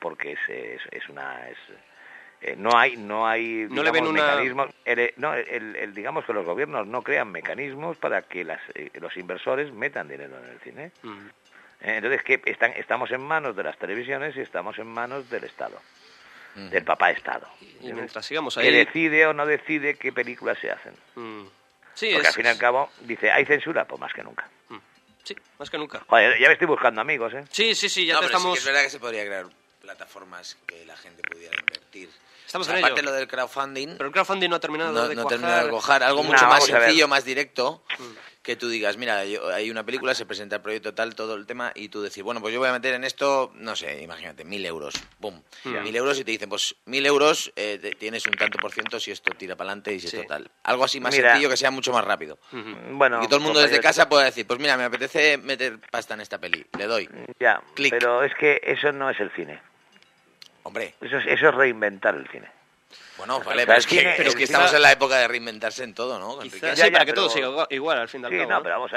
hay mecanismos. Digamos que los gobiernos no crean mecanismos para que los inversores metan dinero en el cine. Entonces, estamos en manos de las televisiones y estamos en manos del Estado, del papá Estado. Y mientras sigamos ahí, que decide o no decide qué películas se hacen. Sí, porque al fin y al cabo dice, ¿hay censura? Pues más que nunca. Sí, más que nunca. Joder, ya me estoy buscando amigos, ¿eh? Sí, ya te estamos... Sí que es verdad que se podría crear plataformas que la gente pudiera invertir. Estamos en ello. Aparte lo del crowdfunding... Pero el crowdfunding no ha terminado de cuajar. Algo mucho más sencillo, más directo, que tú digas, mira, hay una película, se presenta el proyecto tal, todo el tema, y tú decir, bueno, pues yo voy a meter en esto, no sé, imagínate, 1.000 euros. ¡Pum! 1.000 euros y te dicen, pues 1.000 euros tienes un tanto por ciento si esto tira para adelante y si esto tal. Algo así más sencillo que sea mucho más rápido. Bueno, y todo el mundo desde casa puede decir, pues mira, me apetece meter pasta en esta peli, le doy. Ya, clic. Pero es que eso no es el cine. Hombre. Eso es reinventar el cine. Bueno, vale, pero es que estamos en la época de reinventarse en todo, ¿no? Para que todo siga igual, al fin y al cabo. Sí, no, pero vamos a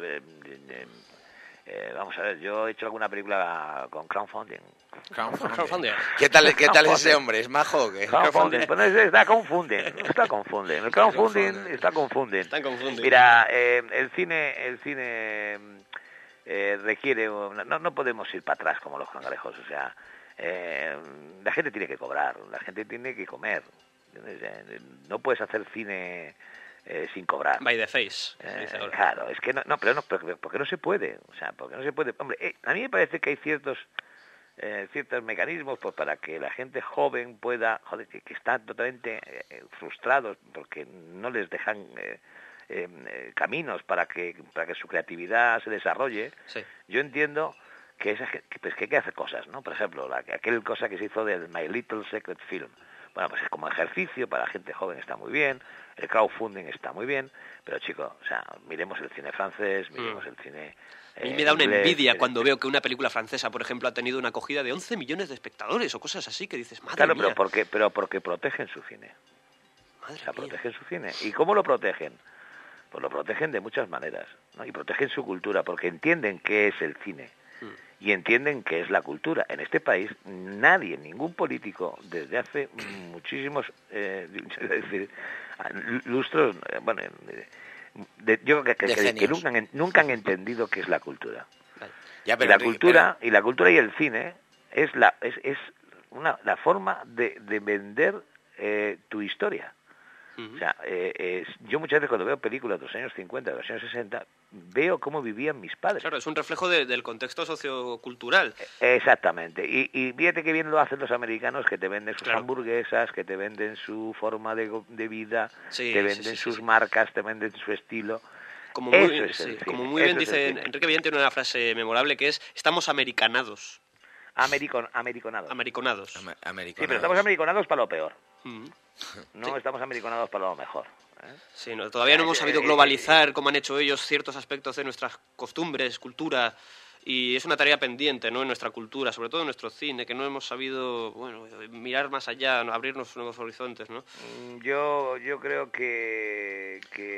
ver, yo he hecho alguna película con crowdfunding. ¿Qué tal es ese hombre? ¿Es majo o qué? Crowdfunding, pues está confundiendo. El crowdfunding está confundiendo. Mira, el cine requiere... No podemos ir para atrás como los cangrejos, o sea... la gente tiene que cobrar, la gente tiene que comer. No puedes hacer cine sin cobrar. By the face. Claro, es que porque no se puede. O sea, porque no se puede. Hombre, a mí me parece que hay ciertos mecanismos pues para que la gente joven pueda, que están totalmente frustrados porque no les dejan caminos para que su creatividad se desarrolle. Sí. Yo entiendo que hay que hacer cosas, ¿no? Por ejemplo, aquel cosa que se hizo del My Little Secret Film. Bueno, pues es como ejercicio para la gente joven, está muy bien, el crowdfunding está muy bien, pero chicos, o sea, miremos el cine francés, miremos el cine... A mí me da una envidia cuando veo que una película francesa, por ejemplo, ha tenido una acogida de 11 millones de espectadores o cosas así que dices, madre mía. Claro, pero porque protegen su cine. Protegen su cine. ¿Y cómo lo protegen? Pues lo protegen de muchas maneras, ¿no? Y protegen su cultura, porque entienden qué es el cine. Y entienden que es la cultura. En este país nadie, ningún político, desde hace muchísimos lustros, yo creo que nunca han entendido qué es la cultura. Y la cultura y el cine es la forma de vender tu historia. O sea, yo muchas veces cuando veo películas de los años 50, de los años 60, veo cómo vivían mis padres. Claro, es un reflejo del contexto sociocultural. Exactamente. Y fíjate que bien lo hacen los americanos, que te venden sus hamburguesas, que te venden su forma de vida, te venden sus marcas, te venden su estilo. Como muy bien dice Enrique Villén, tiene una frase memorable que es, estamos americanados. Americonados. Sí, pero estamos americonados para lo peor. No estamos americanados para lo mejor. Sí, todavía no hemos sabido globalizar, como han hecho ellos, ciertos aspectos de nuestras costumbres, cultura, y es una tarea pendiente, ¿no?, en nuestra cultura, sobre todo en nuestro cine, que no hemos sabido, mirar más allá, abrirnos nuevos horizontes, ¿no? Yo creo que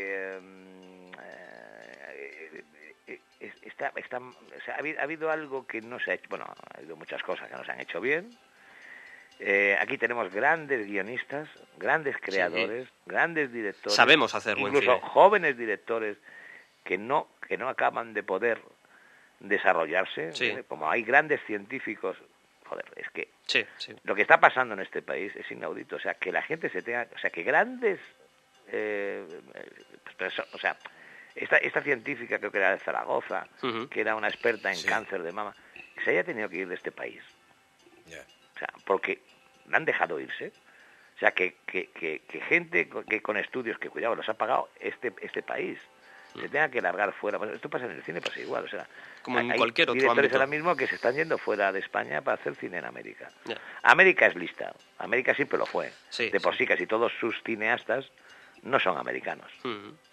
ha habido algo que no se ha hecho. Bueno, ha habido muchas cosas que no se han hecho bien. Aquí tenemos grandes guionistas, grandes creadores, grandes directores. Sabemos hacer buen cine. Incluso jóvenes directores que no acaban de poder desarrollarse. Como hay grandes científicos, es que lo que está pasando en este país es inaudito. O sea, que la gente que grandes... esta científica, creo que era de Zaragoza, que era una experta en cáncer de mama, se haya tenido que ir de este país. O sea, porque la han dejado irse. O sea, que gente que con estudios que, cuidado, los ha pagado este país, se tenga que largar fuera. Pues esto pasa en el cine, pasa igual. O sea, como en cualquier otro directores ámbito ahora mismo que se están yendo fuera de España para hacer cine en América. América es lista. América siempre lo fue. Por sí, casi todos sus cineastas no son americanos.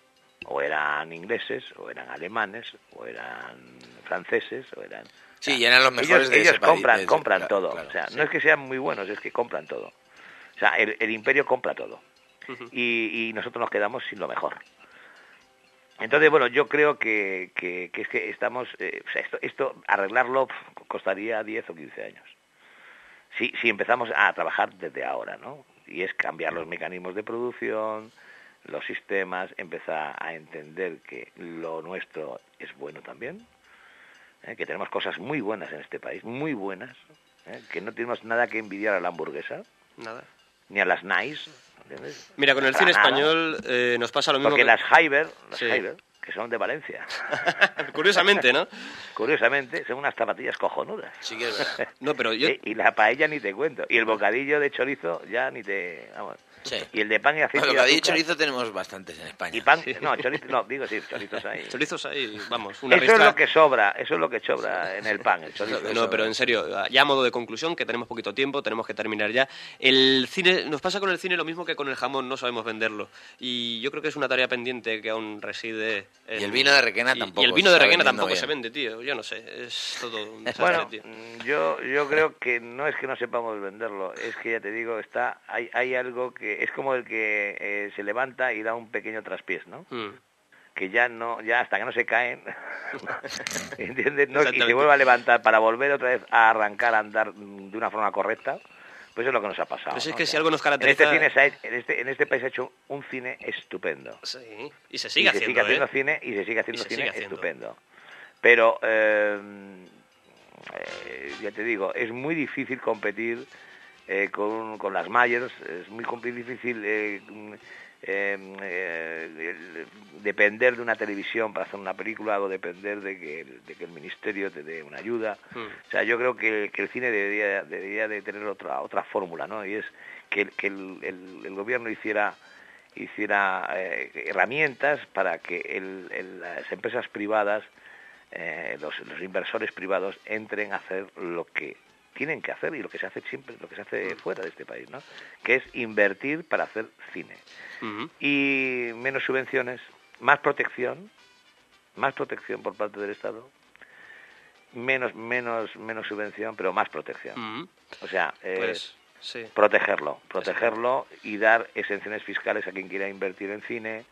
o eran ingleses, o eran alemanes, o eran franceses, o eran... Sí, y eran los mejores de ese país. Ellos compran todo. Claro, o sea, sí. No es que sean muy buenos, es que compran todo. O sea, el imperio compra todo. Y nosotros nos quedamos sin lo mejor. Entonces, bueno, yo creo que es que estamos... o sea, esto arreglarlo costaría 10 o 15 años. Si empezamos a trabajar desde ahora, ¿no? Y es cambiar los mecanismos de producción, los sistemas, empezar a entender que lo nuestro es bueno también, que tenemos cosas muy buenas en este país, muy buenas, que no tenemos nada que envidiar a la hamburguesa, nada, ni a las Nice, ¿entiendes? Mira, con el cine español nos pasa lo mismo. Porque las Hyber, que son de Valencia. Curiosamente, ¿no? Curiosamente, son unas zapatillas cojonudas. Sí que es verdad. No, pero yo... Y la paella ni te cuento. Y el bocadillo de chorizo ya ni te... Vamos. Sí. Y el de pan y aceite. Bueno, bocadillo y chorizo tenemos bastantes en España. Y pan, no, chorizo, no, digo sí, chorizos ahí. Chorizos ahí, vamos. Eso es lo que sobra en el pan, el chorizo. No, pero en serio, ya a modo de conclusión, que tenemos poquito tiempo, tenemos que terminar ya. El cine, nos pasa con el cine lo mismo que con el jamón, no sabemos venderlo. Y yo creo que es una tarea pendiente que aún reside en... Y el vino de Requena tampoco. Y el vino de Requena tampoco se vende, tío. Yo no sé, es todo un desastre, bueno, tío. Yo creo que no es que no sepamos venderlo, es que ya te digo, hay algo que es como el que se levanta y da un pequeño traspiés, ¿no? Que ya hasta que no se caen, ¿entiendes? No, y se vuelve a levantar para volver otra vez a arrancar a andar de una forma correcta, pues es lo que nos ha pasado. Pues es ¿no? que si algo nos caracteriza... En este país se ha hecho un cine estupendo. Sí, y se sigue haciendo cine, y se sigue haciendo cine estupendo. Pero, ya te digo, es muy difícil competir con las Mayers, es muy difícil depender de una televisión para hacer una película o depender de que el ministerio te dé una ayuda. O sea, yo creo que el cine debería de tener otra fórmula, ¿no? Y es que el gobierno hiciera herramientas para que las empresas privadas, los inversores privados entren a hacer lo que tienen que hacer y lo que se hace siempre, lo que se hace fuera de este país, ¿no? Que es invertir para hacer cine. Y menos subvenciones, más protección por parte del Estado, menos subvención, pero más protección. O sea, sí, protegerlo y dar exenciones fiscales a quien quiera invertir en cine.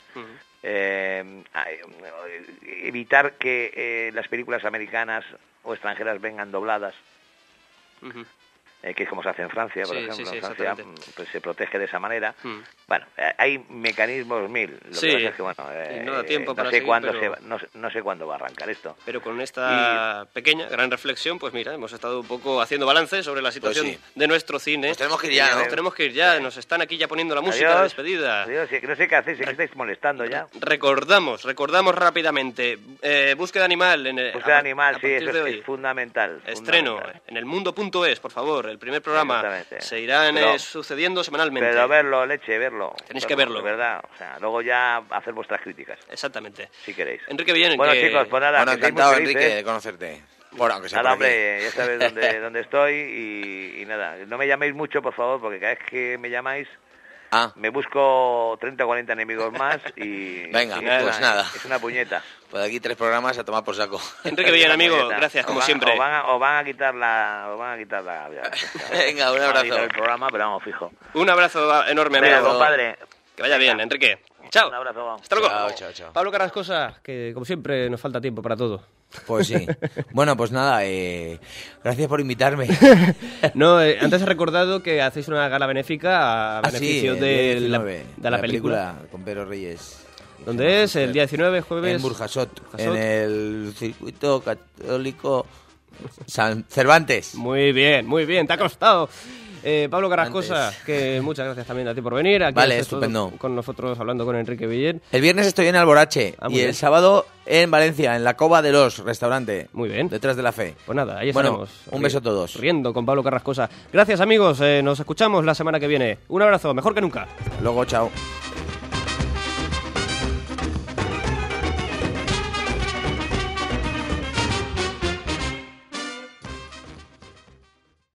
Evitar que las películas americanas o extranjeras vengan dobladas. Que es como se hace en Francia, por ejemplo. En Francia pues, se protege de esa manera. Bueno, hay mecanismos mil. Lo que pasa es que, bueno, no da tiempo para no sé cuándo va a arrancar esto. Pero con esta gran reflexión, pues mira, hemos estado un poco haciendo balance sobre la situación de nuestro cine. Pues tenemos que ir ya, ¿no? Tenemos que ir ya, nos están aquí ya poniendo la música de despedida. Adiós, no sé qué hacéis, que estáis molestando ya. Recordamos rápidamente. Búsqueda Animal. Búsqueda Animal, sí, eso es fundamental. Estreno en elmundo.es, por favor. El primer programa se irán sucediendo semanalmente. Pero verlo, verlo. Tenéis que verlo. De verdad, o sea, luego ya hacer vuestras críticas. Exactamente. Si queréis. Enrique Villén. Bueno, chicos, pues nada. Bueno, encantado, Enrique, de conocerte. Bueno, aunque sea nada, hombre, ya sabes dónde estoy y nada. No me llaméis mucho, por favor, porque cada vez que me llamáis me busco 30 o 40 enemigos más y... Venga, pues nada. Es una puñeta. Pues aquí 3 programas a tomar por saco. Enrique Villén, amigo, gracias, como siempre. O van a quitar la... Venga, un abrazo. El programa, pero vamos, fijo. Un abrazo enorme, amigo. Venga, compadre. Que vaya bien, Enrique. Chao. Un abrazo. Hasta luego. Chao. Pablo Carrascosa, que como siempre nos falta tiempo para todo. Pues sí. Bueno, pues nada, gracias por invitarme. No, antes he recordado que hacéis una gala benéfica a beneficio de la película con Pedro Reyes. ¿Dónde es? El día 19, jueves. En Burjasot, en el circuito católico San Cervantes. Muy bien, te ha costado. Pablo Carrascosa, que muchas gracias también a ti por venir. Aquí vale, estupendo. Con nosotros hablando con Enrique Villén. El viernes estoy en Alborache y el sábado en Valencia, en la Cova de los restaurante. Muy bien. Detrás de la Fe. Pues nada, ahí estaremos. Un beso a todos. Riendo con Pablo Carrascosa. Gracias, amigos. Nos escuchamos la semana que viene. Un abrazo, mejor que nunca. Luego, chao.